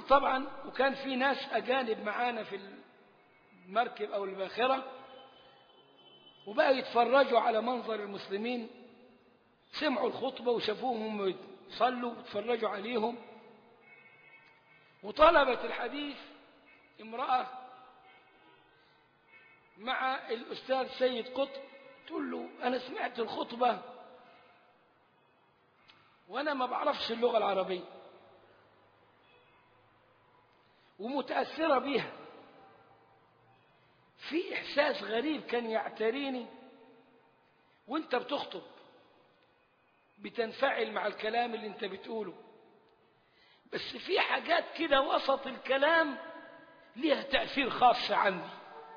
وطبعا وكان في ناس أجانب معانا في المركب أو الباخرة، وبقى يتفرجوا على منظر المسلمين، سمعوا الخطبة وشافوهم يصلوا وتفرجوا عليهم. وطلبت الحديث امرأة مع الأستاذ سيد قطب، تقول له أنا سمعت الخطبة وأنا ما بعرفش اللغة العربية ومتأثرة بيها، في إحساس غريب كان يعتريني وانت بتخطب، بتنفعل مع الكلام اللي انت بتقوله، بس في حاجات كده وسط الكلام ليها تأثير خاص عندي،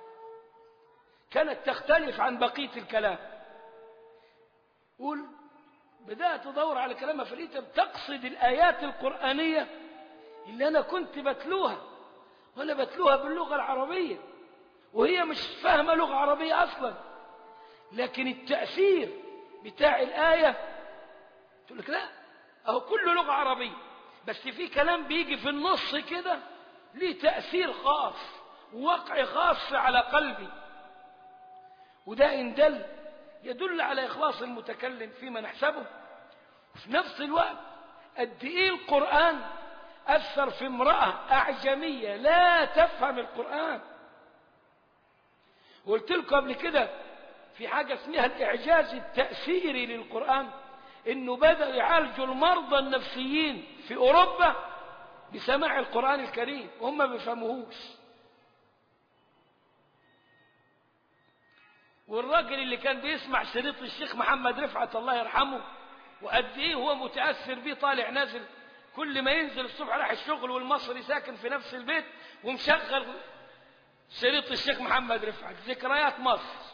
كانت تختلف عن بقية الكلام. قول بدأت أدور على كلامها فلقيتها بتقصد الآيات القرآنية اللي أنا كنت بتلوها، وأنا بتلوها باللغة العربية وهي مش فاهمة لغة عربية أصلا، لكن التأثير بتاع الآية تقول لك لا أهو كله لغة عربية، بس في كلام بيجي في النص كده ليه تأثير خاص ووقع خاص على قلبي، وده إن دل يدل على إخلاص المتكلم فيما نحسبه. وفي نفس الوقت قد إيه القرآن أثر في امرأة أعجمية لا تفهم القرآن. وقلت لكم قبل كده في حاجة اسمها الإعجاز التأثيري للقرآن، إنه بدأوا يعالجوا المرضى النفسيين في أوروبا بسماع القرآن الكريم وهم ما بيفهموهوش. والراجل اللي كان بيسمع شريط الشيخ محمد رفعت الله يرحمه وقد ايه هو متأثر بيه، طالع نازل كل ما ينزل الصبح راح الشغل والمصري ساكن في نفس البيت ومشغل شريط الشيخ محمد رفعت ذكريات مصر،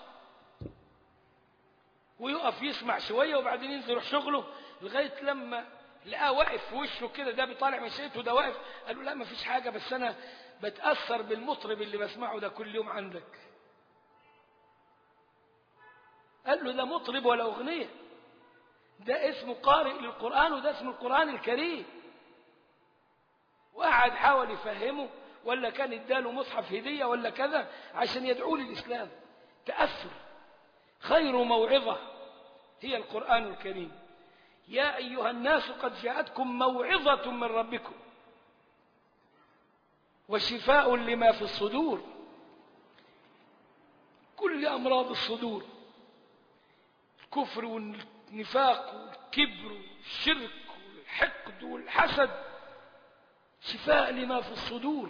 ويقف يسمع شوية وبعدين ينزل يروح شغله لغاية لما لقاه واقف في وشه كده، ده بيطالع من شريطه ده واقف، قال له لا ما فيش حاجة بس أنا بتأثر بالمطرب اللي بسمعه ده كل يوم عندك. قال له ده مطرب ولا أغنية، ده اسمه قارئ للقرآن وده اسم القرآن الكريم. وقعد حاول يفهمه، ولا كان اداله مصحف هدية ولا كذا عشان يدعو للإسلام. تأثر. خير موعظة هي القرآن الكريم. يا أيها الناس قد جاءتكم موعظة من ربكم وشفاء لما في الصدور، كل أمراض الصدور، الكفر والنفاق والكبر والشرك والحقد والحسد، شفاء لما في الصدور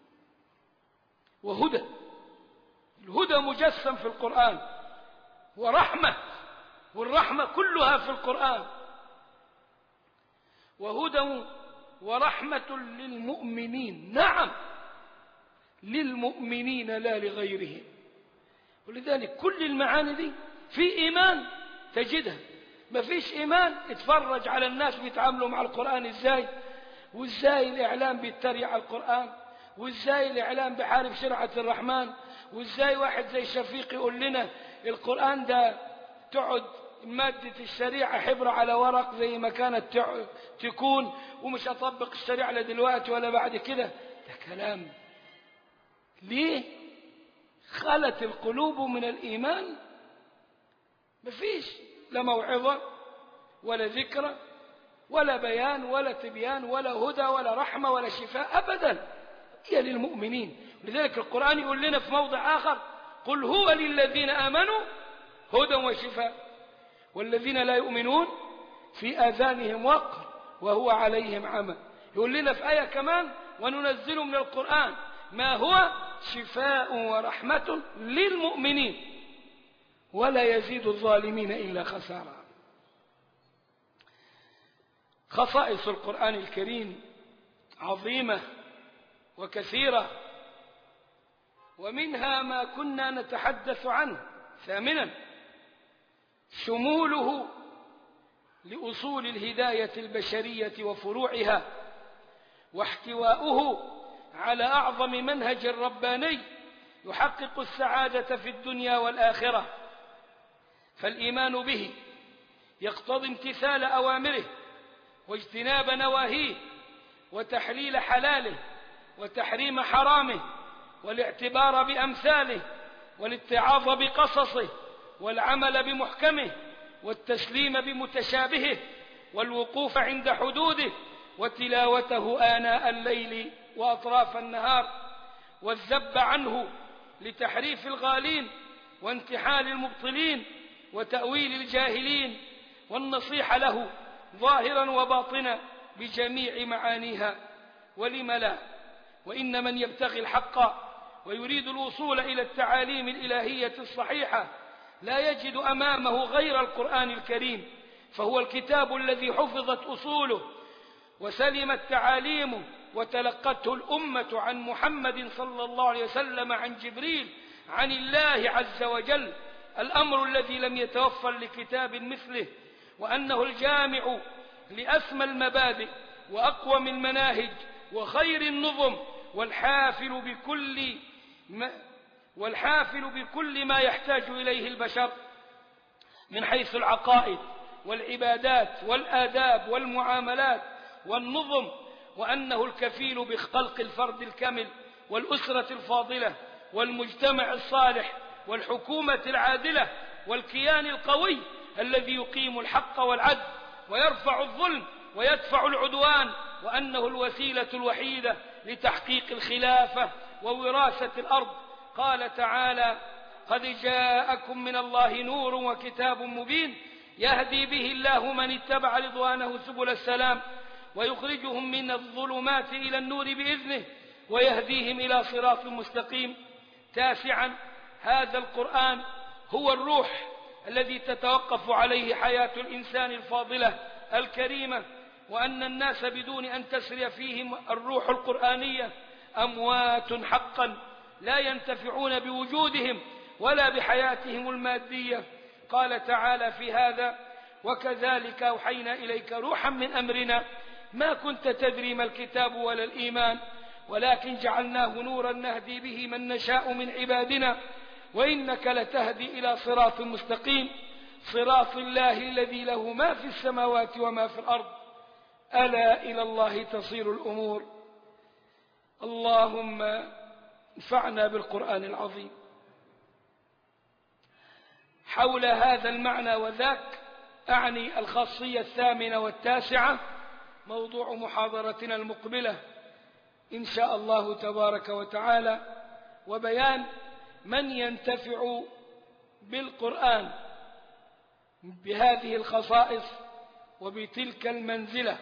وهدى. الهدى مجسم في القرآن، ورحمة، والرحمة كلها في القرآن. وهدى ورحمة للمؤمنين، نعم للمؤمنين لا لغيرهم. ولذلك كل المعاني دي في إيمان تجدها، ما فيش إيمان اتفرج على الناس بيتعاملوا مع القرآن إزاي، وإزاي الإعلام بيتريق على القرآن، وإزاي الإعلام بحارب شرعة الرحمن، وإزاي واحد زي شفيق يقول لنا القرآن ده تقعد مادة الشريعة حبر على ورق زي ما كانت تكون، ومش أطبق الشريعة لا دلوقتي ولا بعد كده. ده كلام ليه خلت القلوب من الإيمان؟ مفيش لا موعظة ولا ذكرى ولا بيان ولا تبيان ولا هدى ولا رحمة ولا شفاء أبدا، هي للمؤمنين. لذلك القرآن يقول لنا في موضع آخر قل هو للذين آمنوا هدى وشفاء والذين لا يؤمنون في آذانهم وقر وهو عليهم عمى. يقول لنا في آية كمان وننزل من القرآن ما هو شفاء ورحمة للمؤمنين ولا يزيد الظالمين إلا خسارا. خصائص القرآن الكريم عظيمة وكثيرة، ومنها ما كنا نتحدث عنه. ثامنا شموله لأصول الهداية البشرية وفروعها، واحتواؤه على أعظم منهج رباني يحقق السعادة في الدنيا والآخرة. فالإيمان به يقتضي امتثال أوامره واجتناب نواهيه، وتحليل حلاله وتحريم حرامه، والاعتبار بأمثاله، والاتعاظ بقصصه، والعمل بمحكمه، والتسليم بمتشابهه، والوقوف عند حدوده، وتلاوته آناء الليل وأطراف النهار، والذب عنه لتحريف الغالين وانتحال المبطلين وتأويل الجاهلين، والنصيحة له ظاهرا وباطنا بجميع معانيها. ولم لا؟ وإن من يبتغي الحق ويريد الوصول إلى التعاليم الإلهية الصحيحة لا يجد أمامه غير القرآن الكريم، فهو الكتاب الذي حفظت أصوله وسلمت تعاليمه وتلقته الأمة عن محمد صلى الله عليه وسلم عن جبريل عن الله عز وجل، الأمر الذي لم يتوفر لكتاب مثله، وأنه الجامع لأسمى المبادئ وأقوم المناهج وخير النظم، والحافل بكل ما, والحافل بكل ما يحتاج إليه البشر من حيث العقائد والعبادات والآداب والمعاملات والنظم، وأنه الكفيل بخلق الفرد الكامل والأسرة الفاضلة والمجتمع الصالح والحكومة العادلة والكيان القوي الذي يقيم الحق والعدل ويرفع الظلم ويدفع العدوان، وأنه الوسيلة الوحيدة لتحقيق الخلافة ووراثة الأرض. قال تعالى: قد جاءكم من الله نور وكتاب مبين يهدي به الله من اتبع رضوانه سبل السلام ويخرجهم من الظلمات إلى النور بإذنه ويهديهم إلى صراط مستقيم. تاسعا، هذا القرآن هو الروح الذي تتوقف عليه حياة الإنسان الفاضلة الكريمة، وأن الناس بدون أن تسري فيهم الروح القرآنية أموات حقا لا ينتفعون بوجودهم ولا بحياتهم المادية. قال تعالى في هذا: وكذلك أوحينا إليك روحا من أمرنا ما كنت تدري ما الكتاب ولا الإيمان ولكن جعلناه نورا نهدي به من نشاء من عبادنا وإنك لتهدي إلى صراط مستقيم صراط الله الذي له ما في السماوات وما في الأرض ألا إلى الله تصير الأمور. اللهم انفعنا بالقرآن العظيم. حول هذا المعنى وذاك أعني الخاصية الثامنة والتاسعة موضوع محاضرتنا المقبلة إن شاء الله تبارك وتعالى، وبيان من ينتفع بالقرآن بهذه الخصائص وبتلك المنزلة.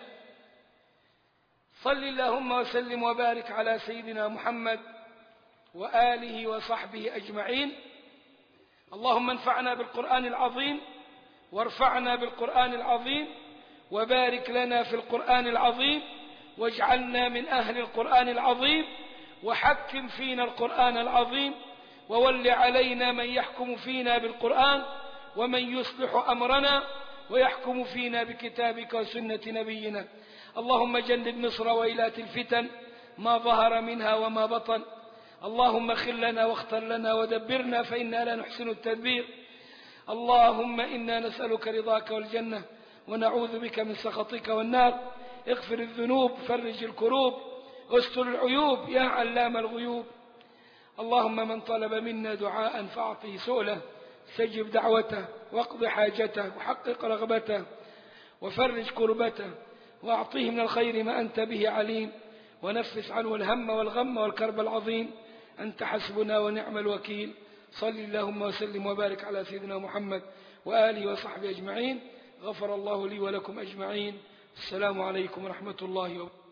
صل اللهم وسلم وبارك على سيدنا محمد وآله وصحبه أجمعين. اللهم انفعنا بالقرآن العظيم وارفعنا بالقرآن العظيم وبارك لنا في القرآن العظيم واجعلنا من أهل القرآن العظيم وحكم فينا القرآن العظيم وول علينا من يحكم فينا بالقرآن ومن يصلح أمرنا ويحكم فينا بكتابك وسنة نبينا. اللهم جنب مصر وإلات الفتن ما ظهر منها وما بطن. اللهم خل لنا واختر لنا ودبرنا فإنا لا نحسن التدبير. اللهم إنا نسألك رضاك والجنة ونعوذ بك من سخطك والنار. اغفر الذنوب، فرج الكروب، استر العيوب يا علام الغيوب. اللهم من طلب منا دعاء فأعطه سؤله، استجب دعوته واقض حاجته وحقق رغبته وفرج كربته وأعطيه من الخير ما أنت به عليم ونفس عنه الهم والغم والكرب العظيم. أنت حسبنا ونعم الوكيل. صل اللهم وسلم وبارك على سيدنا محمد وآله وصحبه أجمعين. غفر الله لي ولكم أجمعين. السلام عليكم ورحمة الله وبركاته.